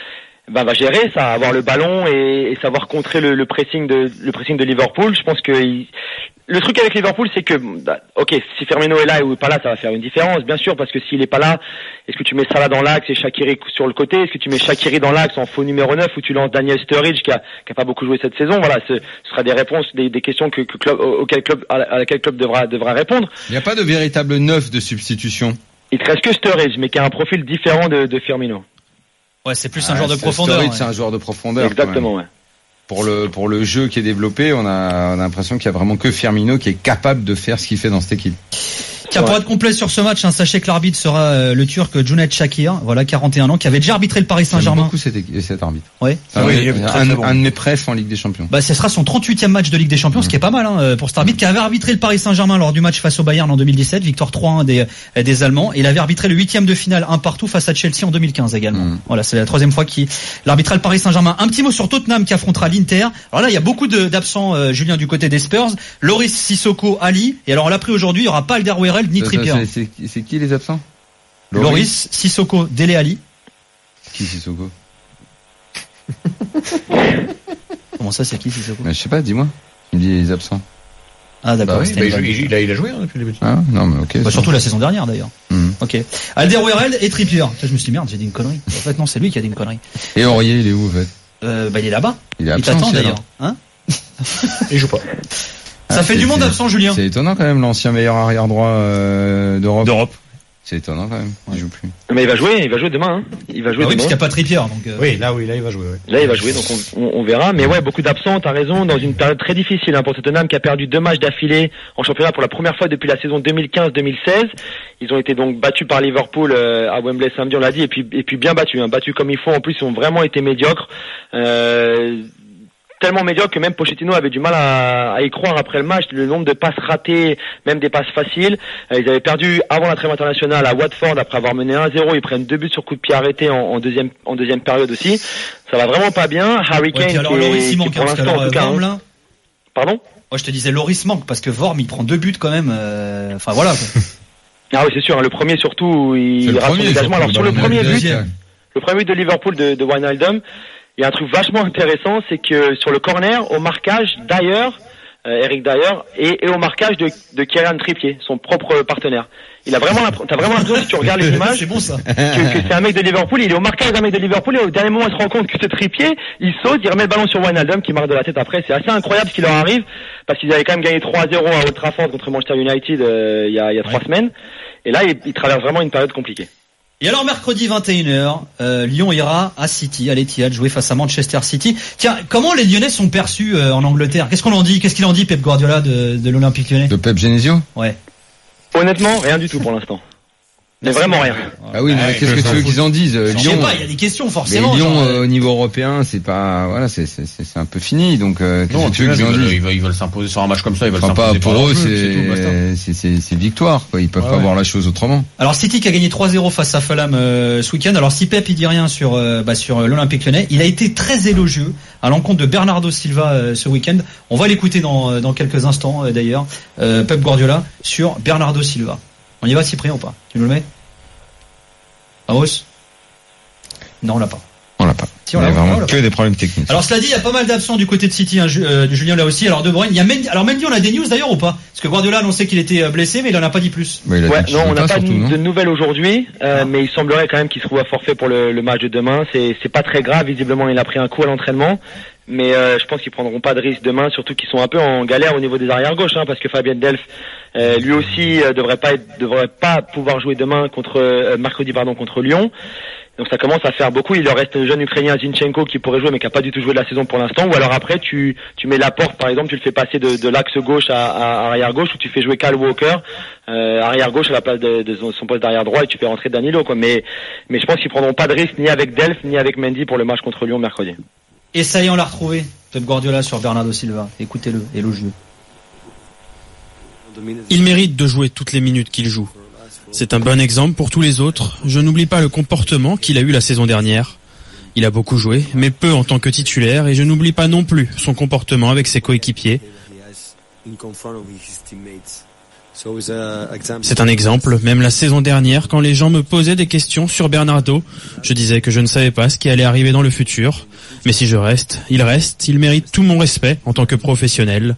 ben, va gérer ça, avoir le ballon et, et savoir contrer le, le pressing de le pressing de Liverpool. Je pense que il, le truc avec Liverpool, c'est que, ok, si Firmino est là ou pas là, ça va faire une différence, bien sûr, parce que s'il est pas là, est-ce que tu mets Salah dans l'axe et Shaqiri sur le côté, est-ce que tu mets Shaqiri dans l'axe en faux numéro neuf ou tu lances Daniel Sturridge qui a, qui a pas beaucoup joué cette saison? Voilà, ce, ce sera des réponses, des, des questions que, que club, auquel club, à laquelle club devra, devra répondre. Il n'y a pas de véritable neuf de substitution. Il te reste que Sturridge, mais qui a un profil différent de, de Firmino. Ouais, c'est plus ah, un joueur de profondeur. Sturridge, ouais. c'est un joueur de profondeur. Exactement, ouais. Pour le pour le jeu qui est développé, on a, on a l'impression qu'il y a vraiment que Firmino qui est capable de faire ce qu'il fait dans cette équipe. Tiens, pour être complet sur ce match, hein, sachez que l'arbitre sera euh, le Turc Cüneyt Çakır, voilà, quarante et un ans, qui avait déjà arbitré le Paris Saint-Germain. J'aime beaucoup cet, cet arbitre. Ouais. Ah, oui, oui, il est très, un, très bon. un de mes prefs en Ligue des Champions. Bah, ce sera son trente-huitième match de Ligue des Champions, mmh. ce qui est pas mal hein, pour cet arbitre qui avait arbitré le Paris Saint-Germain lors du match face au Bayern en deux mille dix-sept, victoire trois un des, des Allemands. Et il avait arbitré le huitième de finale un partout face à Chelsea en deux mille quinze également. Mmh. Voilà, c'est la troisième fois qu'il arbitrait le Paris Saint-Germain. Un petit mot sur Tottenham qui affrontera l'Inter. Alors là, il y a beaucoup de, d'absents, euh, Julien, du côté des Spurs. Loris, Sissoko, Ali. Et alors on l'a pris aujourd'hui, il y aura pas Alderweireld ni Trippier. C'est, c'est, c'est qui les absents? Loris, Loris, Sissoko, Dele Alli. Qui Sissoko? Comment ça, c'est qui Sissoko? Mais je sais pas, dis-moi. Il me dit les absents. Ah d'accord. Bah oui, bah, il, il, il, a, il a joué hein, depuis le début. Ah non mais ok. Bah, surtout la saison dernière d'ailleurs. Mmh. Ok. Alderweireld et Trippier. Ça, je me suis dit merde, j'ai dit une connerie. En fait non, c'est lui qui a dit une connerie. Et Aurier, il est où en fait? Euh, bah il est là-bas. Il est absent. Il t'attend d'ailleurs. Hein? Il joue pas. Ça ah, fait du monde absent, Julien. C'est étonnant quand même, l'ancien meilleur arrière droit euh, d'Europe. D'Europe. C'est étonnant quand même. Il joue plus. Mais il va jouer, il va jouer demain. Hein. Il va jouer ah oui, demain. parce qu'il n'y a pas Trippier, donc. Euh... Oui, là, oui, là, il va jouer. Ouais. Là, il va jouer, donc on, on, on verra. Mais ouais, beaucoup d'absents. T'as raison, dans une période très difficile hein, pour Tottenham qui a perdu deux matchs d'affilée en championnat pour la première fois depuis la saison deux mille quinze deux mille seize. Ils ont été donc battus par Liverpool euh, à Wembley samedi, on l'a dit, et puis et puis bien battus, hein, battus comme il faut. En plus, ils ont vraiment été médiocres. Euh, tellement médiocre que même Pochettino avait du mal à, à y croire après le match. Le nombre de passes ratées, même des passes faciles. Euh, ils avaient perdu avant la trêve internationale à Watford après avoir mené un zéro. Ils prennent deux buts sur coup de pied arrêté en, en deuxième en deuxième période aussi. Ça va vraiment pas bien. Harry Kane ouais, alors, qui, Loris, qui manque, pour hein, l'instant en tout cas. Vorm, Hein. Là. Pardon? Moi je te disais Loris manque parce que Vorm il prend deux buts quand même. Euh... Enfin voilà. Quoi. Ah oui c'est sûr. Hein, le premier surtout il rate son engagement. Alors sur le premier but, le premier but de Liverpool de, de Wijnaldum. Il y a un truc vachement intéressant, c'est que sur le corner, au marquage d'ailleurs, euh, Eric Dyer, et, et au marquage de, de Kieran Trippier, son propre partenaire. Il a vraiment, t'as vraiment l'impression si tu regardes les images, c'est bon ça, que, que c'est un mec de Liverpool. Il est au marquage d'un mec de Liverpool et au dernier moment il se rend compte que c'est Trippier. Il saute, il remet le ballon sur Wijnaldum qui marque de la tête après. C'est assez incroyable ce qui leur arrive parce qu'ils avaient quand même gagné trois zéro à Old Trafford contre Manchester United euh, il y a, il y a trois ouais. semaines. Et là, ils il traversent vraiment une période compliquée. Et alors mercredi vingt et une heures, euh, Lyon ira à City, à l'Etihad, jouer face à Manchester City. Tiens, comment les Lyonnais sont perçus euh, en Angleterre? Qu'est-ce qu'on en dit? Qu'est-ce qu'il en dit Pep Guardiola de, de l'Olympique Lyonnais? De Pep Genesio? Ouais. Honnêtement, rien du tout pour l'instant. Mais vraiment rien. Ah oui, mais ah, qu'est-ce que tu veux qu'ils en disent? Je Lyon, sais pas, il y a des questions forcément. Mais Lyon genre, euh, au niveau européen, c'est pas, voilà, c'est c'est c'est un peu fini. Donc euh, qu'est-ce non, que tu veux qu'ils en disent? Ils veulent, ils veulent s'imposer sur un match comme ça. Ils veulent enfin, s'imposer pas pour eux, c'est c'est c'est c'est victoire. Quoi. Ils peuvent ah, pas ouais. voir la chose autrement. Alors City qui a gagné trois zéro face à Fulham euh, ce week-end. Alors si Pep il dit rien sur euh, bah, sur l'Olympique Lyonnais, il a été très élogieux à l'encontre de Bernardo Silva euh, ce week-end. On va l'écouter dans dans quelques instants euh, d'ailleurs. Euh, Pep Guardiola sur Bernardo Silva. On y va, Cyprien ou pas? Tu nous le mets? Amos? Non, on l'a pas. On l'a pas. Si, on il y a l'a, vraiment on l'a que des problèmes techniques. Alors cela dit, il y a pas mal d'absents du côté de City, hein, euh, Julien là aussi. Alors De Bruyne, il y a Mendy. Alors Mendy, on a des news d'ailleurs ou pas? Parce que Guardiola a annoncé qu'il était blessé, mais il en a pas dit plus. Ouais, ouais non, on n'a pas, pas surtout, de, non de nouvelles aujourd'hui, euh, ah. mais il semblerait quand même qu'il se trouve à forfait pour le, le match de demain. C'est c'est pas très grave, visiblement il a pris un coup à l'entraînement. Mais euh, je pense qu'ils prendront pas de risque demain, surtout qu'ils sont un peu en galère au niveau des arrières gauches, hein, parce que Fabien Delph, euh, lui aussi, euh, devrait pas être, devrait pas pouvoir jouer demain contre euh, mercredi pardon contre Lyon. Donc ça commence à faire beaucoup. Il leur reste le jeune Ukrainien Zinchenko qui pourrait jouer, mais qui a pas du tout joué de la saison pour l'instant. Ou alors après, tu tu mets Laporte par exemple, tu le fais passer de, de l'axe gauche à, à arrière gauche, ou tu fais jouer Kyle Walker euh, arrière gauche à la place de, de son poste d'arrière droit, et tu fais rentrer Danilo, quoi. Mais mais je pense qu'ils prendront pas de risque ni avec Delph ni avec Mendy pour le match contre Lyon mercredi. Et ça y est, on l'a retrouvé. Pep Guardiola sur Bernardo Silva. Écoutez-le, élogieux. Il mérite de jouer toutes les minutes qu'il joue. C'est un bon exemple pour tous les autres. Je n'oublie pas le comportement qu'il a eu la saison dernière. Il a beaucoup joué, mais peu en tant que titulaire, et je n'oublie pas non plus son comportement avec ses coéquipiers. C'est un exemple. Même la saison dernière, quand les gens me posaient des questions sur Bernardo, je disais que je ne savais pas ce qui allait arriver dans le futur. Mais si je reste, il reste, il mérite tout mon respect en tant que professionnel.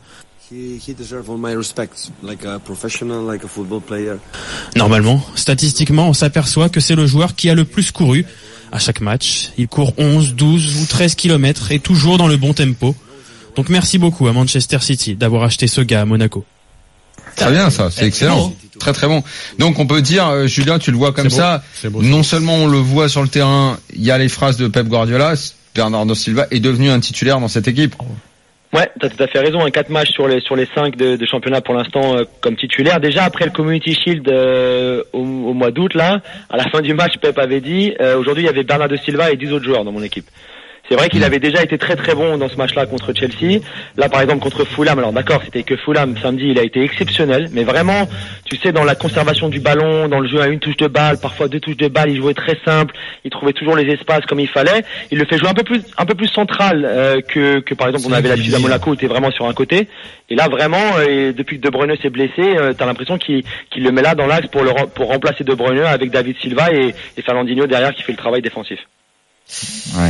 Normalement, statistiquement, on s'aperçoit que c'est le joueur qui a le plus couru. À chaque match, il court onze, douze ou treize kilomètres et toujours dans le bon tempo. Donc merci beaucoup à Manchester City d'avoir acheté ce gars à Monaco. Très bien ça, c'est excellent. Très très bon. Donc on peut dire, euh, Julien, tu le vois comme ça, beau, non seulement on le voit sur le terrain, il y a les phrases de Pep Guardiola, Bernardo Silva est devenu un titulaire dans cette équipe. Ouais, t'as tout à fait raison. Un quatre matchs sur les sur les cinq de, de championnat pour l'instant euh, comme titulaire. Déjà après le Community Shield euh, au, au mois d'août là, à la fin du match, Pep avait dit euh, aujourd'hui il y avait Bernardo Silva et dix autres joueurs dans mon équipe. C'est vrai qu'il avait déjà été très très bon dans ce match-là contre Chelsea. Là, par exemple, contre Fulham. Alors d'accord, c'était que Fulham samedi, il a été exceptionnel. Mais vraiment, tu sais, dans la conservation du ballon, dans le jeu à une touche de balle, parfois deux touches de balle, il jouait très simple. Il trouvait toujours les espaces comme il fallait. Il le fait jouer un peu plus, un peu plus central euh, que, que par exemple on avait l'habitude à Monaco où il était vraiment sur un côté. Et là, vraiment, euh, depuis que De Bruyne s'est blessé, euh, t'as l'impression qu'il, qu'il le met là dans l'axe pour le pour remplacer De Bruyne avec David Silva et, et Fernandinho derrière qui fait le travail défensif. Ouais.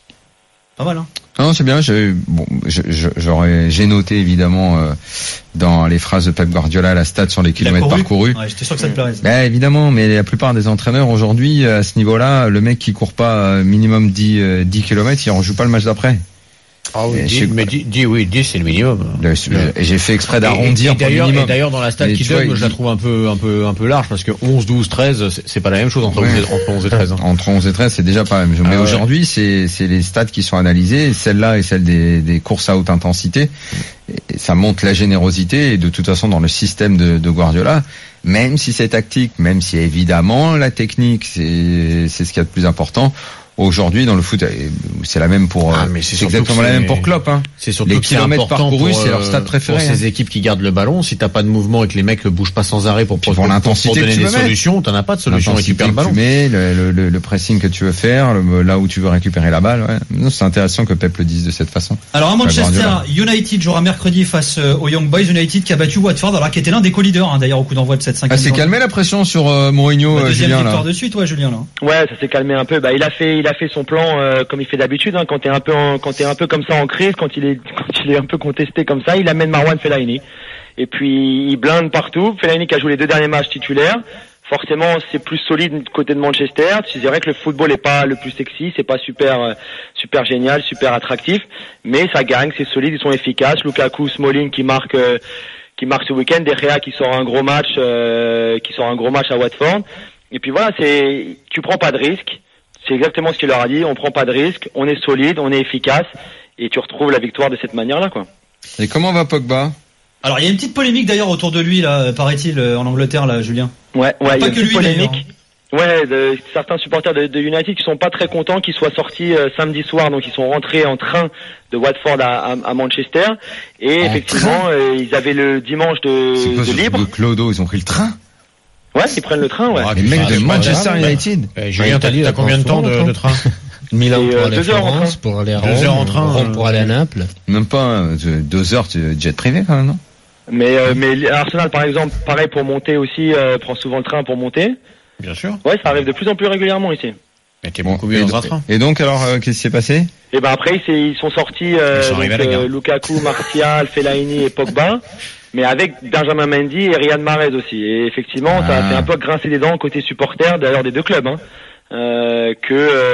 Pas mal, hein. Non, c'est bien. J'ai, bon, je, je, j'aurais, j'ai noté évidemment euh, dans les phrases de Pep Guardiola la stat sur les kilomètres parcourus. Ouais, j'étais sûr que ça te plairait. Ben évidemment, mais la plupart des entraîneurs aujourd'hui à ce niveau-là, le mec qui court pas minimum dix, dix kilomètres, il en joue pas le match d'après. Ah oui, dix, mais dix, dix, oui, dix c'est le minimum. Le, j'ai fait exprès d'arrondir et, et pour le minimum. Et d'ailleurs, dans la stat qui donne, je la trouve un peu, un peu, un peu large parce que onze, douze, treize, c'est, c'est pas la même chose entre, ouais. onze, entre onze et treize. Hein. Entre onze et treize, c'est déjà pas la même chose. Ah mais ouais. Aujourd'hui, c'est, c'est les stats qui sont analysées, celle-là et celle des, des courses à haute intensité. Et ça montre la générosité et de toute façon dans le système de, de Guardiola, même si c'est tactique, même si évidemment la technique, c'est, c'est ce qu'il y a de plus important. Aujourd'hui, dans le foot, c'est la même pour, ah, mais c'est, c'est exactement la même pour Klopp, hein. C'est surtout les que c'est kilomètres parcourus, pour, c'est leur stade préféré. Pour ces équipes qui gardent le ballon, si t'as pas de mouvement et que les mecs bougent pas sans arrêt pour, pour, pour, l'intensité pour donner que tu des solutions, t'en as pas de solution et tu perds le ballon. Tu mets le, le, le pressing que tu veux faire, le, là où tu veux récupérer la balle, ouais. Non, c'est intéressant que Pep le dise de cette façon. Alors à Manchester, United jouera mercredi face aux Young Boys. United qui a battu Watford, alors qui était l'un des co-leaders, hein, d'ailleurs au coup d'envoi de cette cinquième. Ah, c'est calmé la pression sur euh, Mourinho, bah, deuxième Julien, victoire là. de suite, ouais, Julien, là. Ouais, ça s'est calmé un peu. Bah, il a fait, il a fait son plan euh, comme il fait d'habitude. Hein, quand t'es un peu, en, quand t'es un peu comme ça en crise, quand il est, quand il est un peu contesté comme ça, il amène Marwan Fellaini. Et puis il blinde partout. Fellaini qui a joué les deux derniers matchs titulaires. Forcément, c'est plus solide côté de Manchester. C'est vrai que le football est pas le plus sexy, c'est pas super, euh, super génial, super attractif, mais ça gagne, c'est solide, ils sont efficaces. Lukaku, Smalling qui marque, euh, qui marque ce week-end, De Gea qui sort un gros match, euh, qui sort un gros match à Watford. Et puis voilà, c'est, tu prends pas de risque. C'est exactement ce qu'il leur a dit. On prend pas de risque, on est solide, on est efficace, et tu retrouves la victoire de cette manière-là, quoi. Et comment va Pogba? Alors il y a une petite polémique d'ailleurs autour de lui là, paraît-il, en Angleterre là, Julien. Ouais, ouais, il y a une que lui, polémique. Ouais, de, certains supporters de, de United qui sont pas très contents qu'il soit sorti euh, samedi soir, donc ils sont rentrés en train de Watford à, à, à Manchester, et en effectivement euh, ils avaient le dimanche de, c'est quoi, de libre. De Clodo, ils ont pris le train. Ouais, ils prennent le train, ouais. Oh, les mecs de Manchester United. Eh, Julien, t'as dit, t'as combien de temps de, de train? Milan pour euh, aller à Florence, pour aller à Rome, deux heures en train, Rome pour aller à Naples. Même pas deux heures, jet privé quand même, non? Mais euh, mais Arsenal par exemple, pareil pour monter aussi, euh, prend souvent le train pour monter. Bien sûr. Ouais, ça arrive de plus en plus régulièrement ici. Mais t'es beaucoup mieux dans un train. Et donc alors, euh, qu'est-ce qui s'est passé? Et ben après, c'est, ils sont sortis euh, sont donc, euh, Lukaku, Martial, Fellaini et Pogba. Mais avec Benjamin Mendy et Riyad Mahrez aussi. Et effectivement, ah. ça a fait un peu grincer les dents côté supporter, d'ailleurs des deux clubs, hein, euh, que euh,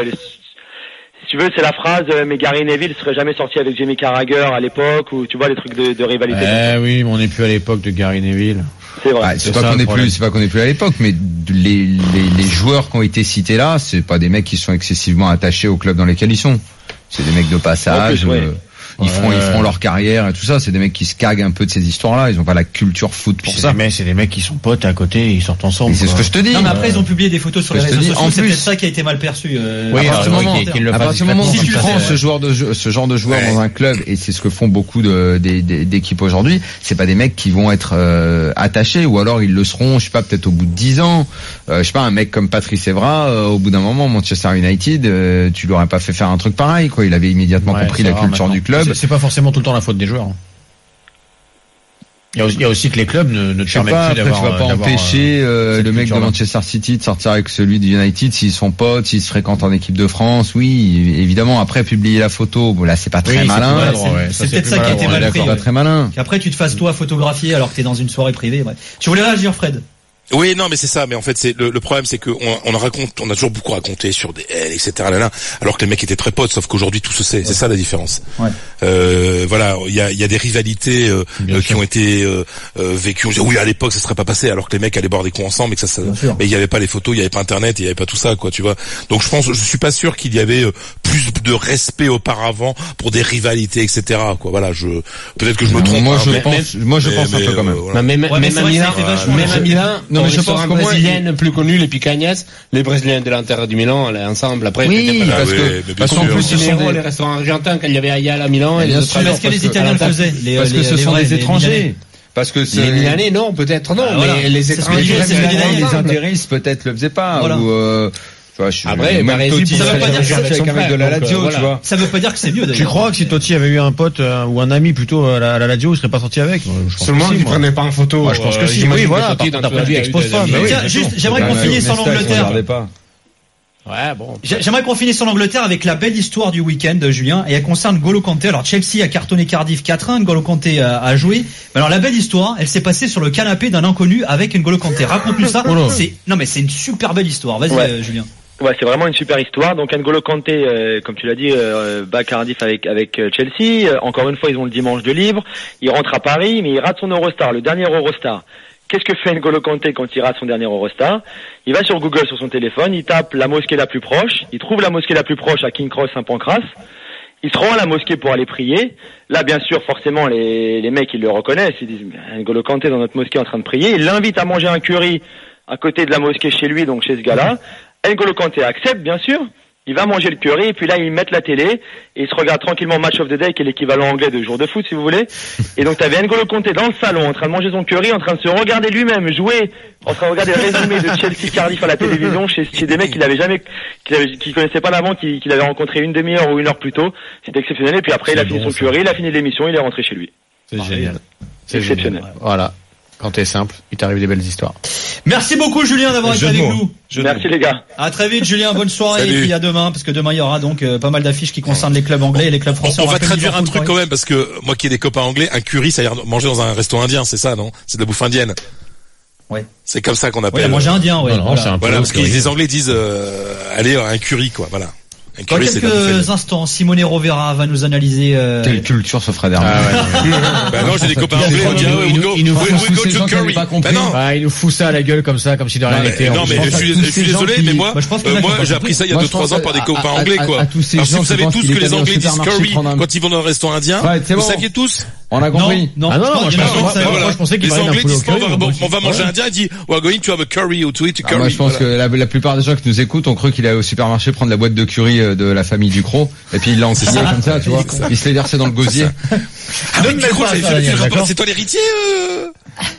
si tu veux, c'est la phrase euh, mais Gary Neville serait jamais sorti avec Jamie Carragher à l'époque, ou tu vois les trucs de, de rivalité. Eh oui, mais on n'est plus à l'époque de Gary Neville. C'est vrai. Ah, c'est, c'est pas ça, qu'on est plus, c'est pas qu'on est plus à l'époque, mais les, les les joueurs qui ont été cités là, c'est pas des mecs qui sont excessivement attachés au club dans lesquels ils sont. C'est des mecs de passage. En plus, ouais. euh, Ils feront, ils feront leur carrière et tout ça. C'est des mecs qui se caguent un peu de ces histoires-là. Ils ont pas la culture foot pour c'est ça. Mais c'est des mecs qui sont potes à côté, ils sortent ensemble. Mais c'est ce que je te dis. Non, mais après, ils ont publié des photos sur les réseaux sociaux. En c'est plus, peut-être ça qui a été mal perçu. Euh, oui, à partir du moment, qu'il le à partir du moment où si tu tu prends fais, ce joueur de, ce genre de joueur ouais. dans un club, et c'est ce que font beaucoup de, des, des, d'équipes aujourd'hui, c'est pas des mecs qui vont être euh, attachés, ou alors ils le seront, je sais pas, peut-être au bout de dix ans. Euh, je sais pas, un mec comme Patrice Evra, euh, au bout d'un moment, Manchester United, euh, tu l'aurais pas fait faire un truc pareil, quoi. Il avait immédiatement ouais, compris la culture maintenant. du club. C'est, c'est pas forcément tout le temps la faute des joueurs. Il y a aussi, il y a aussi que les clubs ne, ne te Je sais permettent pas, plus après tu d'avoir. vas pas d'avoir, empêcher euh, cette le mec de culture-là. Manchester City de sortir avec celui du United s'ils sont potes, s'ils se fréquentent en équipe de France, oui, évidemment. Après publier la photo, bon là c'est pas très Oui, c'est malin. plus maladroit, ouais. C'est Ça, peut-être plus ça qui a été maladroit, mal on est pris. d'accord. Pas ouais. très malin. Qu'après tu te fasses toi photographier alors que t'es dans une soirée privée. Bref. Tu voulais réagir, Fred? Oui, non, mais c'est ça. Mais en fait, c'est le, le problème, c'est que on, on en raconte, on a toujours beaucoup raconté sur des L, et cetera. Là, là, alors que les mecs étaient très potes, sauf qu'aujourd'hui tout se sait. C'est ça la différence. Ouais. Euh, voilà, il y a, il y a des rivalités euh, euh, qui ont été euh, euh, vécues. On dit, oui, à l'époque, ça serait pas passé, alors que les mecs allaient boire des coups ensemble, et que ça, ça Bien sûr. mais il y avait pas les photos, il y avait pas Internet, il y avait pas tout ça, quoi. Tu vois. Donc je pense, je suis pas sûr qu'il y avait euh, plus de respect auparavant pour des rivalités, et cetera. Quoi. Voilà, je peut-être que je me trompe. Moi hein, je mais- pense, moi je mais- pense un mais, peu quand même. euh, voilà. Mais même, Ouais, mais même c'est à vrai que Milan, ça a été vachement même à changé. Milan, Non, mais je pense que moi, brésilienne plus connue, les picanhas, les brésiliens de l'intérieur du Milan, allaient ensemble. Après, Oui, c'était pas- parce ouais, que mais bien parce sûr. qu'en plus les ce sont Dinero, des les restaurants argentins, quand il y avait Ayala à Milan, et Bien les sûr, autres Parce que les parce que- Italiens le faisaient. Les, parce que les- ce les sont vrais, des les étrangers. Milanais. Parce que c'est Les Milanais, non, peut-être non, Ah, voilà. mais les C'est ce que étrangers, je disais, c'est ce que je disais. les ensemble. intéristes peut-être le faisaient pas Voilà. ou euh, tu vois, je suis Après, même Baresi, Totti, ça veut ça pas dire que fait c'est avec un mec de la donc, Lazio, euh, tu voilà. vois. Ça veut pas dire que c'est mieux d'ailleurs. Tu crois que si Totti avait eu un pote euh, ou un ami plutôt à la, à la Lazio, il serait pas sorti avec? Je pense Seulement que si, qu'ils moi. prenaient pas en photo. Moi, je pense que euh, si. j'imagine Oui, que voilà, Totti, par- dans d'après toute ce la vie, a eu qu'expose des pas, amis. bah oui. Tiens, juste, j'aimerais qu'on Ouais, finisse en Nesta, ils se Angleterre. regardaient pas. Ouais, bon. J'ai- J'aimerais qu'on finisse en Angleterre avec la belle histoire du week-end, Julien, et elle concerne N'Golo Kanté. Alors Chelsea a cartonné Cardiff quatre un, N'Golo Kanté a, a joué. Mais alors la belle histoire, elle s'est passée sur le canapé d'un inconnu avec N'Golo Kanté. Raconte-nous ça. Oh là. C'est non mais c'est une super belle histoire. Vas-y, Ouais. euh, Julien. Ouais, c'est vraiment une super histoire. Donc N'Golo Kanté, euh, comme tu l'as dit, euh, bat Cardiff avec avec euh, Chelsea. Euh, encore une fois, ils ont le dimanche de libre. Il rentre à Paris, mais il rate son Eurostar, le dernier Eurostar. Qu'est-ce que fait N'Golo Kanté quand il rate son dernier Eurostar? Il va sur Google sur son téléphone, il tape la mosquée la plus proche, il trouve la mosquée la plus proche à King Cross Saint-Pancras. Il se rend à la mosquée pour aller prier. Là, bien sûr, forcément, les, les mecs, ils le reconnaissent. Ils disent, N'Golo Kanté dans notre mosquée en train de prier. Il l'invite à manger un curry à côté de la mosquée chez lui, donc chez ce gars-là. N'Golo Kanté accepte, bien sûr. Il va manger le curry, et puis là, ils mettent la télé, et ils se regardent tranquillement Match of the Day, qui est l'équivalent anglais de jour de foot, si vous voulez. Et donc, t'avais N'Golo Kanté dans le salon, en train de manger son curry, en train de se regarder lui-même jouer, en train de regarder le résumé de Chelsea Cardiff à la télévision, chez, chez des mecs qu'il avait jamais, qu'il avait, qu'il connaissait pas d'avant, qu'il, qu'il avait rencontré une demi-heure ou une heure plus tôt. C'était exceptionnel, et puis après, il a fini son curry, il a fini l'émission, il est rentré chez lui. C'est génial. C'est Exceptionnel. génial. Voilà. Quand t'es simple, il t'arrive des belles histoires. Merci beaucoup, Julien, d'avoir été Jeu de avec mots. nous. Jeu de Merci mots. les gars. À très vite, Julien. Bonne soirée. Salut. Et puis à demain, parce que demain il y aura donc euh, pas mal d'affiches qui concernent les clubs anglais et les clubs français. On, on va rappelle traduire un Liverpool, truc quand même, parce que moi qui ai des copains anglais, un curry, ça veut dire manger dans un resto indien, c'est ça, non? C'est de la bouffe indienne. Ouais. C'est comme ça qu'on Ouais, appelle. il a mangé indien, ouais. Non, non, voilà. c'est un peu Voilà, parce que curry. les Anglais disent euh, allez un curry, quoi. Voilà. Un Dans curry, c'est de la bouffe quelques indienne. instants, Simone Rovera va nous analyser. Euh, Quelle culture ce Fred Hermann. Bah non, j'ai des copains Il anglais, nous- on dit, ah ouais, il we nous- go, il nous we, fout we go ces gens to qui avaient curry. pas Bah compris. non. Ah, il nous fout ça à la gueule comme ça, comme si de rien Non, mais, n'était. non, mais je suis, je suis désolé, mais moi, Bah, je pense qu'il y euh, en a qui moi, ont j'ai pas appris ça il y a Moi, deux je trois pense ans par des à- copains à- anglais, à- quoi. à tous ces Alors si gens vous qui savez pensent tous qu'il que est les allé au Anglais disent supermarché curry prendre un- quand ils vont dans un restaurant indien, Ouais, c'est vous bon. saviez tous? On a compris. non, Ah non, je non, pense- moi, je non, pense- je moi, pense- moi, je pensais qu'il Les parlait d'un Anglais poulet au disent pas, on curry, va, moi bon, aussi. on va manger Ouais. indien, ils disent, we're going to have a curry or to eat a Ah, curry. moi, je pense Voilà. que la, la plupart des gens qui nous écoutent ont cru qu'il allait au supermarché prendre la boîte de curry euh, de la famille Ducrot, et puis il l'a enquillé comme ça, tu vois. Il se l'est versé dans le gosier. Ah, mais Ne du me coup, mets pas j'avais ça, fait le Daniel, rapport. d'accord. C'est toi l'héritier, euh...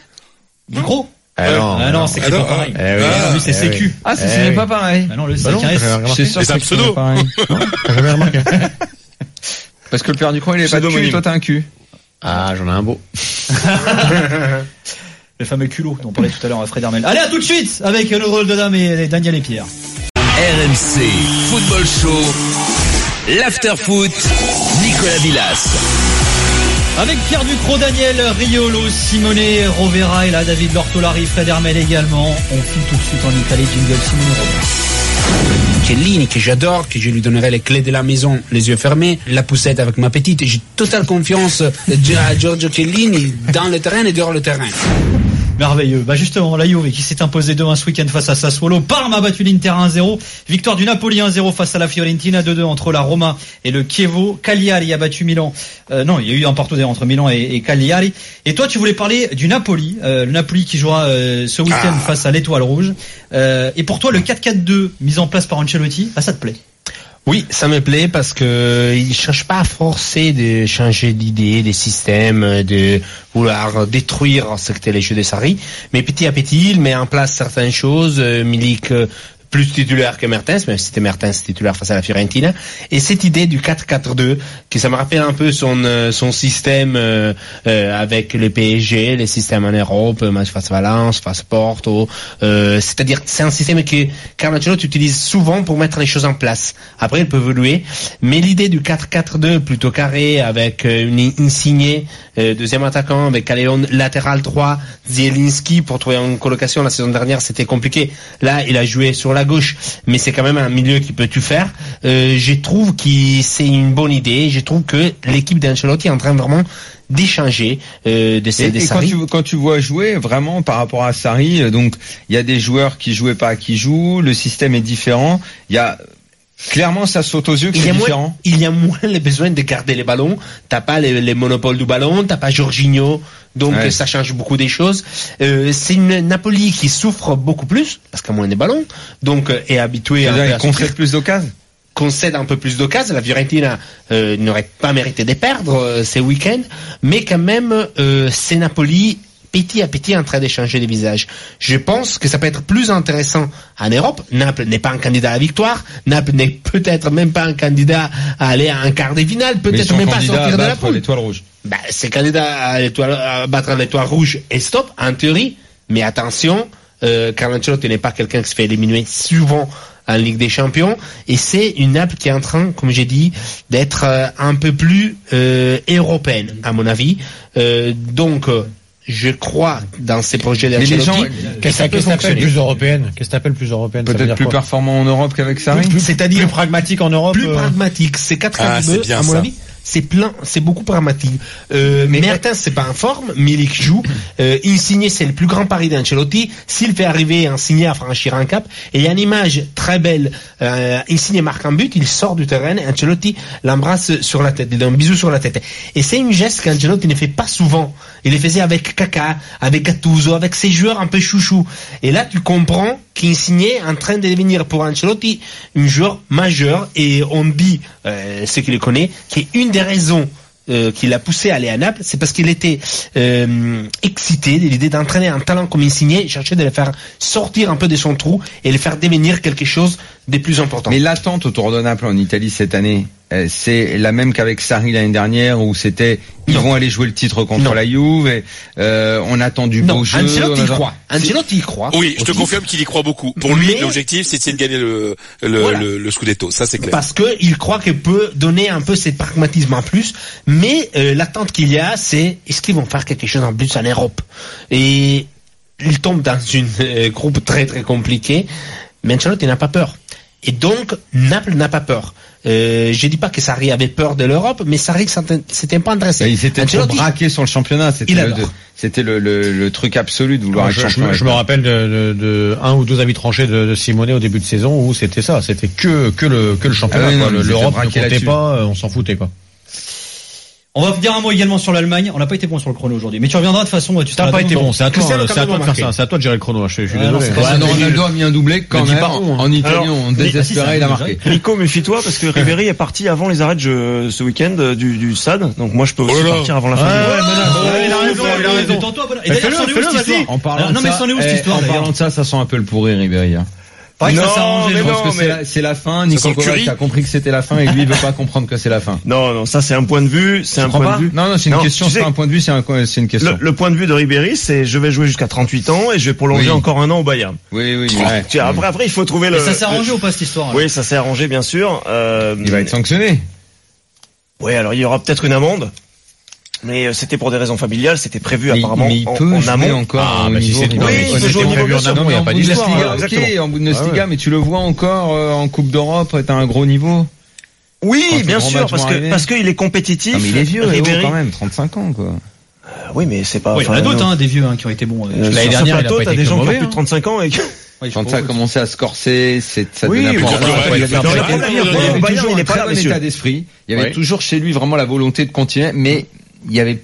Du gros. Ah non, Ah non, c'est que c'est pas alors, pareil. eh oui. Ah, lui, c'est Eh oui. Sécu. Ah, c'est Eh c'est oui. pas pareil. Ah non, le Bah non, C K S. j'avais remarqué. C'est sûr C'est que un pseudo. pas pareil. T'as jamais remarqué? Parce que le père Ducrot, il est pas de cul, Pseudonyme. toi t'as un cul. Ah, j'en ai un beau. Le fameux culot dont on parlait tout à l'heure à Fred Hermel. Allez, à tout de suite avec nos rôles de dame et Daniel et Pierre. R M C Football Show, l'after-foot, Nicolas Villas. Avec Pierre Ducrot, Daniel Riolo, Simone Rovera et là David Lortolari, Fred Hermel également. On file tout de suite en Italie, jingle Simone Rovera. Chiellini, que j'adore, que je lui donnerai les clés de la maison, les yeux fermés, la poussette avec ma petite. J'ai totale confiance à Giorgio Chiellini dans le terrain et dehors le terrain. Merveilleux. Bah justement, la Juve qui s'est imposée deux un ce week-end face à Sassuolo. Parme a battu l'Inter un zéro. Victoire du Napoli un zéro face à la Fiorentina, deux deux entre la Roma et le Chievo. Cagliari a battu Milan. Euh, non, il y a eu un partout d'ailleurs entre Milan et, et Cagliari. Et toi, tu voulais parler du Napoli. Euh, le Napoli qui jouera euh, ce week-end Ah. face à l'Étoile Rouge. Euh, et pour toi, le quatre quatre deux mis en place par Ancelotti, bah, ça te plaît? Oui, ça me plaît parce que il cherche pas à forcer de changer d'idée, des systèmes, de vouloir détruire ce que étaient les jeux de Sarri, mais petit à petit, il met en place certaines choses. Euh, Milik euh, plus titulaire que Mertens, même si c'était Mertens titulaire face à la Fiorentina. Et cette idée du quatre quatre deux, qui ça me rappelle un peu son euh, son système euh, euh, avec le P S G, les systèmes en Europe, match face Valence, face Porto. Euh, c'est-à-dire c'est un système que Carlo Ancelotti utilise souvent pour mettre les choses en place. Après, il peut évoluer, mais l'idée du quatre quatre deux plutôt carré avec euh, une Insigne euh, deuxième attaquant, avec Caléon latéral droit, Zielinski pour trouver une colocation. La saison dernière, c'était compliqué. Là, il a joué sur la gauche, mais c'est quand même un milieu qui peut tout faire. Euh, je trouve que c'est une bonne idée. Je trouve que l'équipe d'Ancelotti est en train vraiment d'échanger euh, de ces et, et quand tu quand tu vois jouer vraiment par rapport à Sarri, donc il y a des joueurs qui jouaient pas, qui jouent, le système est différent. Il y a clairement, ça saute aux yeux que c'est différent. Moins, il y a moins le besoin de garder les ballons. T'as pas les, les monopoles du ballon, t'as pas Jorginho, donc ouais. ça change beaucoup des choses. Euh, c'est une Napoli qui souffre beaucoup plus parce qu'il y a moins de ballons, donc euh, est habitué à, à concède plus d'occasions. concède un peu plus d'occasions. La Fiorentina euh, n'aurait pas mérité de perdre euh, ces week-ends, mais quand même, euh, c'est Napoli petit à petit en train d'échanger des visages. Je pense que ça peut être plus intéressant en Europe. Naples n'est pas un candidat à la victoire. Naples n'est peut-être même pas un candidat à aller à un quart de finale. Peut-être même pas sortir de la poule. L'étoile rouge. Bah, c'est candidat à, l'étoile, à battre l'étoile rouge et stop, en théorie. Mais attention, euh, Carlo Ancelotti n'est pas quelqu'un qui se fait éliminer souvent en Ligue des Champions, et c'est une Naples qui est en train, comme j'ai dit, d'être euh, un peu plus euh, européenne, à mon avis. Euh, donc, euh, je crois dans ces projets d'Ancelotti. Qu'est-ce que t'appelles plus européenne? Qu'est-ce que t'appelles plus européenne? Peut-être plus performant en Europe qu'avec Sarri. C'est-à-dire plus pragmatique en Europe. Plus pragmatique. C'est quatre à deux, à mon avis. C'est plein, c'est beaucoup pragmatique. Euh, mais Mertens, c'est pas en forme, Milik joue. Euh, Insigne, c'est le plus grand pari d'Ancelotti. S'il fait arriver Insigne à franchir un cap, et il y a une image très belle. Euh, Insigne marque un but, il sort du terrain, et Ancelotti l'embrasse sur la tête, il donne un bisou sur la tête. Et c'est une geste qu'Ancelotti ne fait pas souvent. Il le faisait avec Kaka, avec Gattuso, avec ses joueurs un peu chouchou. Et là, tu comprends qu'Insigne est en train de devenir pour Ancelotti un joueur majeur, et on dit, euh, ceux qui le connaissent, qu'une des raisons euh, qui l'a poussé à aller à Naples, c'est parce qu'il était euh, excité de l'idée d'entraîner un talent comme Insigne, il cherchait de le faire sortir un peu de son trou et le faire devenir quelque chose de plus important. Mais l'attente autour de Naples en Italie cette année, euh, c'est la même qu'avec Sarri l'année dernière, où c'était ils non. vont aller jouer le titre contre non. la Juve, et euh, on attend du non, beau jeu. Ancelotti y croit. Ancelotti y croit. Oui, je te confirme qu'il y croit beaucoup. Pour lui, mais... l'objectif, c'est de gagner le le, voilà. le le Scudetto. Ça, c'est clair. Parce que il croit qu'il peut donner un peu ce pragmatisme en plus. Mais euh, l'attente qu'il y a, c'est est-ce qu'ils vont faire quelque chose en plus en Europe? Et il tombe dans une euh, groupe très très compliqué. Mais Ancelotti n'a pas peur. Et donc, Naples n'a pas peur. Euh, je dis pas que Sarri avait peur de l'Europe, mais Sarri s'était pas intéressé. Et il s'était trop braqué sur le championnat. C'était le, c'était le, le, le truc absolu de vouloir je, être champion. Je, je me rappelle de, de, de un ou deux avis tranchés de, de Simone au début de saison où c'était ça. C'était que, que le, que le championnat. Ah oui, l'Europe ne comptait pas, on s'en foutait, quoi. On va dire un mot également sur l'Allemagne. On n'a pas été bon sur le chrono aujourd'hui, mais tu reviendras de toute façon. Tu n'as pas été bon. C'est à toi, c'est à toi de faire ça. C'est à toi de gérer le chrono. Je suis désolé. Ronaldo a mis un doublé quand même. En Italie, on désespérait, il a marqué. Nico, méfie-toi parce que Ribéry est parti avant les arrêts de jeu ce week-end du, du stade. Donc moi, je peux aussi partir avant la fin. Il a raison, il a raison. Et d'ailleurs, c'en est où cette histoire? En parlant de ça, en parlant de ça, ça sent un peu le pourri, Ribéry. Pas que ça s'est arrangé, je pense que c'est la, la fin. Nico Kovac a compris que c'était la fin et lui il veut pas comprendre que c'est la fin. Non, non, ça c'est un point de vue, c'est un point pas de vue. Non, non, c'est une non, question, c'est pas un point de vue, c'est un, c'est une question. Le, le point de vue de Ribéry, c'est je vais jouer jusqu'à trente-huit ans et je vais prolonger oui. encore un an au Bayern. Oui, oui. Oh, ouais. Tiens, après, après, il faut trouver le. Et ça s'est arrangé ou pas cette histoire? Oui, ça s'est arrangé, bien sûr. Euh, il va être sanctionné. Oui, alors il y aura peut-être une amende. Mais c'était pour des raisons familiales, c'était prévu mais, apparemment mais il peut en, en amont encore. Ah, mais si c'est oui, il peut jouer au niveau en amont, il n'y a pas d'histoire. Ok, en Bundesliga, mais tu le vois encore euh, en Coupe d'Europe, t'as un gros niveau. Oui, bien sûr, parce que parce qu'il est compétitif. Non, mais il est vieux, Ribéry quand même, trente-cinq ans quoi. Euh, oui, mais c'est pas. Oui, il y en a d'autres, hein, des vieux, hein, qui ont été bons. Euh, L'année dernière, il a pas été des gens qui ont plus de trente-cinq ans et. Oui, quand ça a commencé à se corser, c'est ça oui, devenait un Bayern, il est pas là, monsieur. État d'esprit. Il y avait toujours chez lui vraiment la volonté de continuer, mais il y avait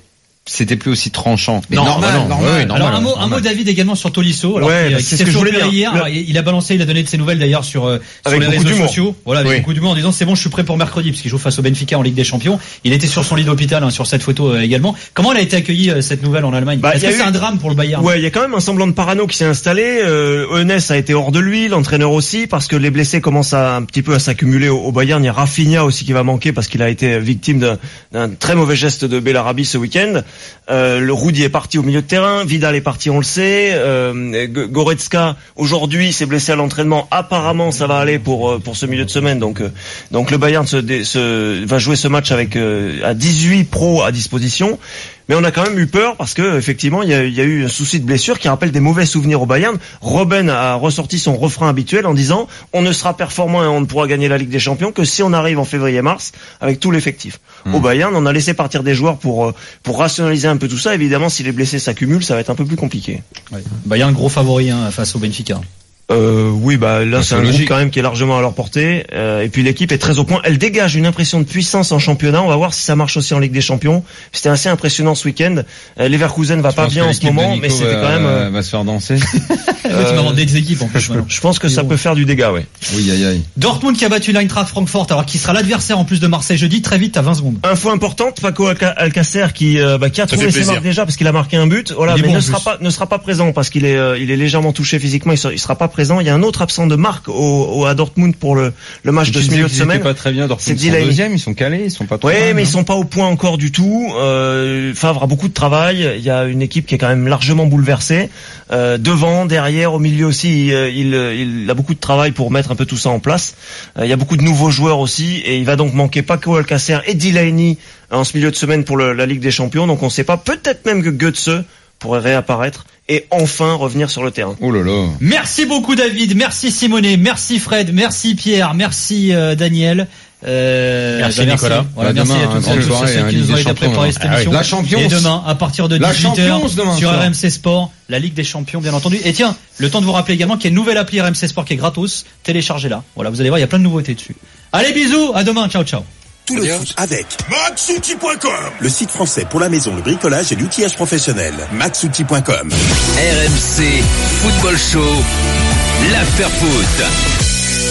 c'était plus aussi tranchant. Mais non, normal, non, normal, ouais, normal. Alors un mot, normal. un mot David également sur Tolisso. Alors, ouais, qui, bah, qui c'est s'est ce que je voulais fait dire. hier. Le... Il a balancé, il a donné de ses nouvelles d'ailleurs sur, euh, sur les réseaux sociaux. Voilà, avec oui. beaucoup d'humour en disant c'est bon, je suis prêt pour mercredi parce qu'il joue face au Benfica en Ligue des Champions. Il était sur son lit d'hôpital hein, sur cette photo euh, également. Comment elle a été accueillie euh, cette nouvelle en Allemagne? bah, Est-ce que eu... c'est un drame pour le Bayern? Ouais, il y a quand même un semblant de parano qui s'est installé. Euh, Eunès a été hors de lui, l'entraîneur aussi, parce que les blessés commencent à, un petit peu à s'accumuler au, au Bayern. Il y a Rafinha aussi qui va manquer parce qu'il a été victime d'un, d'un très mauvais geste de Bellarabi ce week-end. Euh, le Rudi est parti au milieu de terrain, Vidal est parti, on le sait. Euh, Goretzka aujourd'hui s'est blessé à l'entraînement. Apparemment, ça va aller pour pour ce milieu de semaine. Donc euh, donc le Bayern se, se va jouer ce match avec euh, à dix-huit pros à disposition. Mais on a quand même eu peur parce que effectivement il y a, il y a eu un souci de blessure qui rappelle des mauvais souvenirs au Bayern. Robben a ressorti son refrain habituel en disant on ne sera performant et on ne pourra gagner la Ligue des Champions que si on arrive en février-mars avec tout l'effectif. Mmh. Au Bayern, on a laissé partir des joueurs pour pour rationaliser un peu tout ça. Évidemment, si les blessés s'accumulent, ça va être un peu plus compliqué. Ouais. Bayern gros favori hein, face au Benfica. Euh, oui, bah là bah, c'est un logique. Groupe quand même qui est largement à leur portée. Euh, et puis l'équipe est très au point. Elle dégage une impression de puissance en championnat. On va voir si ça marche aussi en Ligue des Champions. C'était assez impressionnant ce week-end. Euh, Leverkusen va je pas bien en ce moment, mais c'était quand même euh, va se faire danser. euh, tu m'as vendu des équipes en plus. Je, je pense que ça peut faire du dégât, ouais. Oui, aïe aïe. Dortmund qui a battu l'Eintracht Francfort, alors qui sera l'adversaire en plus de Marseille jeudi. Très vite à vingt secondes. Info importante, Paco Alcacer qui euh, bah, qui a ça trouvé ses marques déjà parce qu'il a marqué un but. Voilà, mais bon ne sera pas ne sera pas présent parce qu'il est euh, il est légèrement touché physiquement. Il sera, il sera pas présent. Il y a un autre absent de marque au, au à Dortmund pour le le match de ce milieu de semaine. Pas très bien. Dortmund sont deuxième, ils sont calés, ils sont pas trop. Oui, mais hein. ils sont pas au point encore du tout. Euh, Favre a beaucoup de travail. Il y a une équipe qui est quand même largement bouleversée. Euh, devant, derrière, au milieu aussi, il, il, il a beaucoup de travail pour mettre un peu tout ça en place. Euh, il y a beaucoup de nouveaux joueurs aussi, et il va donc manquer Paco Alcacer et Delaney en ce milieu de semaine pour le, la Ligue des Champions. Donc on ne sait pas, peut-être même que Götze pourrait réapparaître et enfin revenir sur le terrain. Oh là là. Merci beaucoup David, merci Simonet, merci Fred, merci Pierre, merci euh, Daniel. Euh, merci bah, Nicolas. Merci, voilà, bah, merci demain, à tous, tous soirée, ceux qui nous ont aidé à préparer cette émission. La Champions. Et demain, à partir de dix-huit heures, sur soir. R M C Sport, la Ligue des Champions, bien entendu. Et tiens, le temps de vous rappeler également qu'il y a une nouvelle appli R M C Sport qui est gratos. Téléchargez-la. Voilà, vous allez voir, il y a plein de nouveautés dessus. Allez, bisous, à demain, ciao, ciao. Tout le foot avec Maxouti point com, le site français pour la maison, le bricolage et l'outillage professionnel. Maxouti point com. R M C Football Show, l'after foot.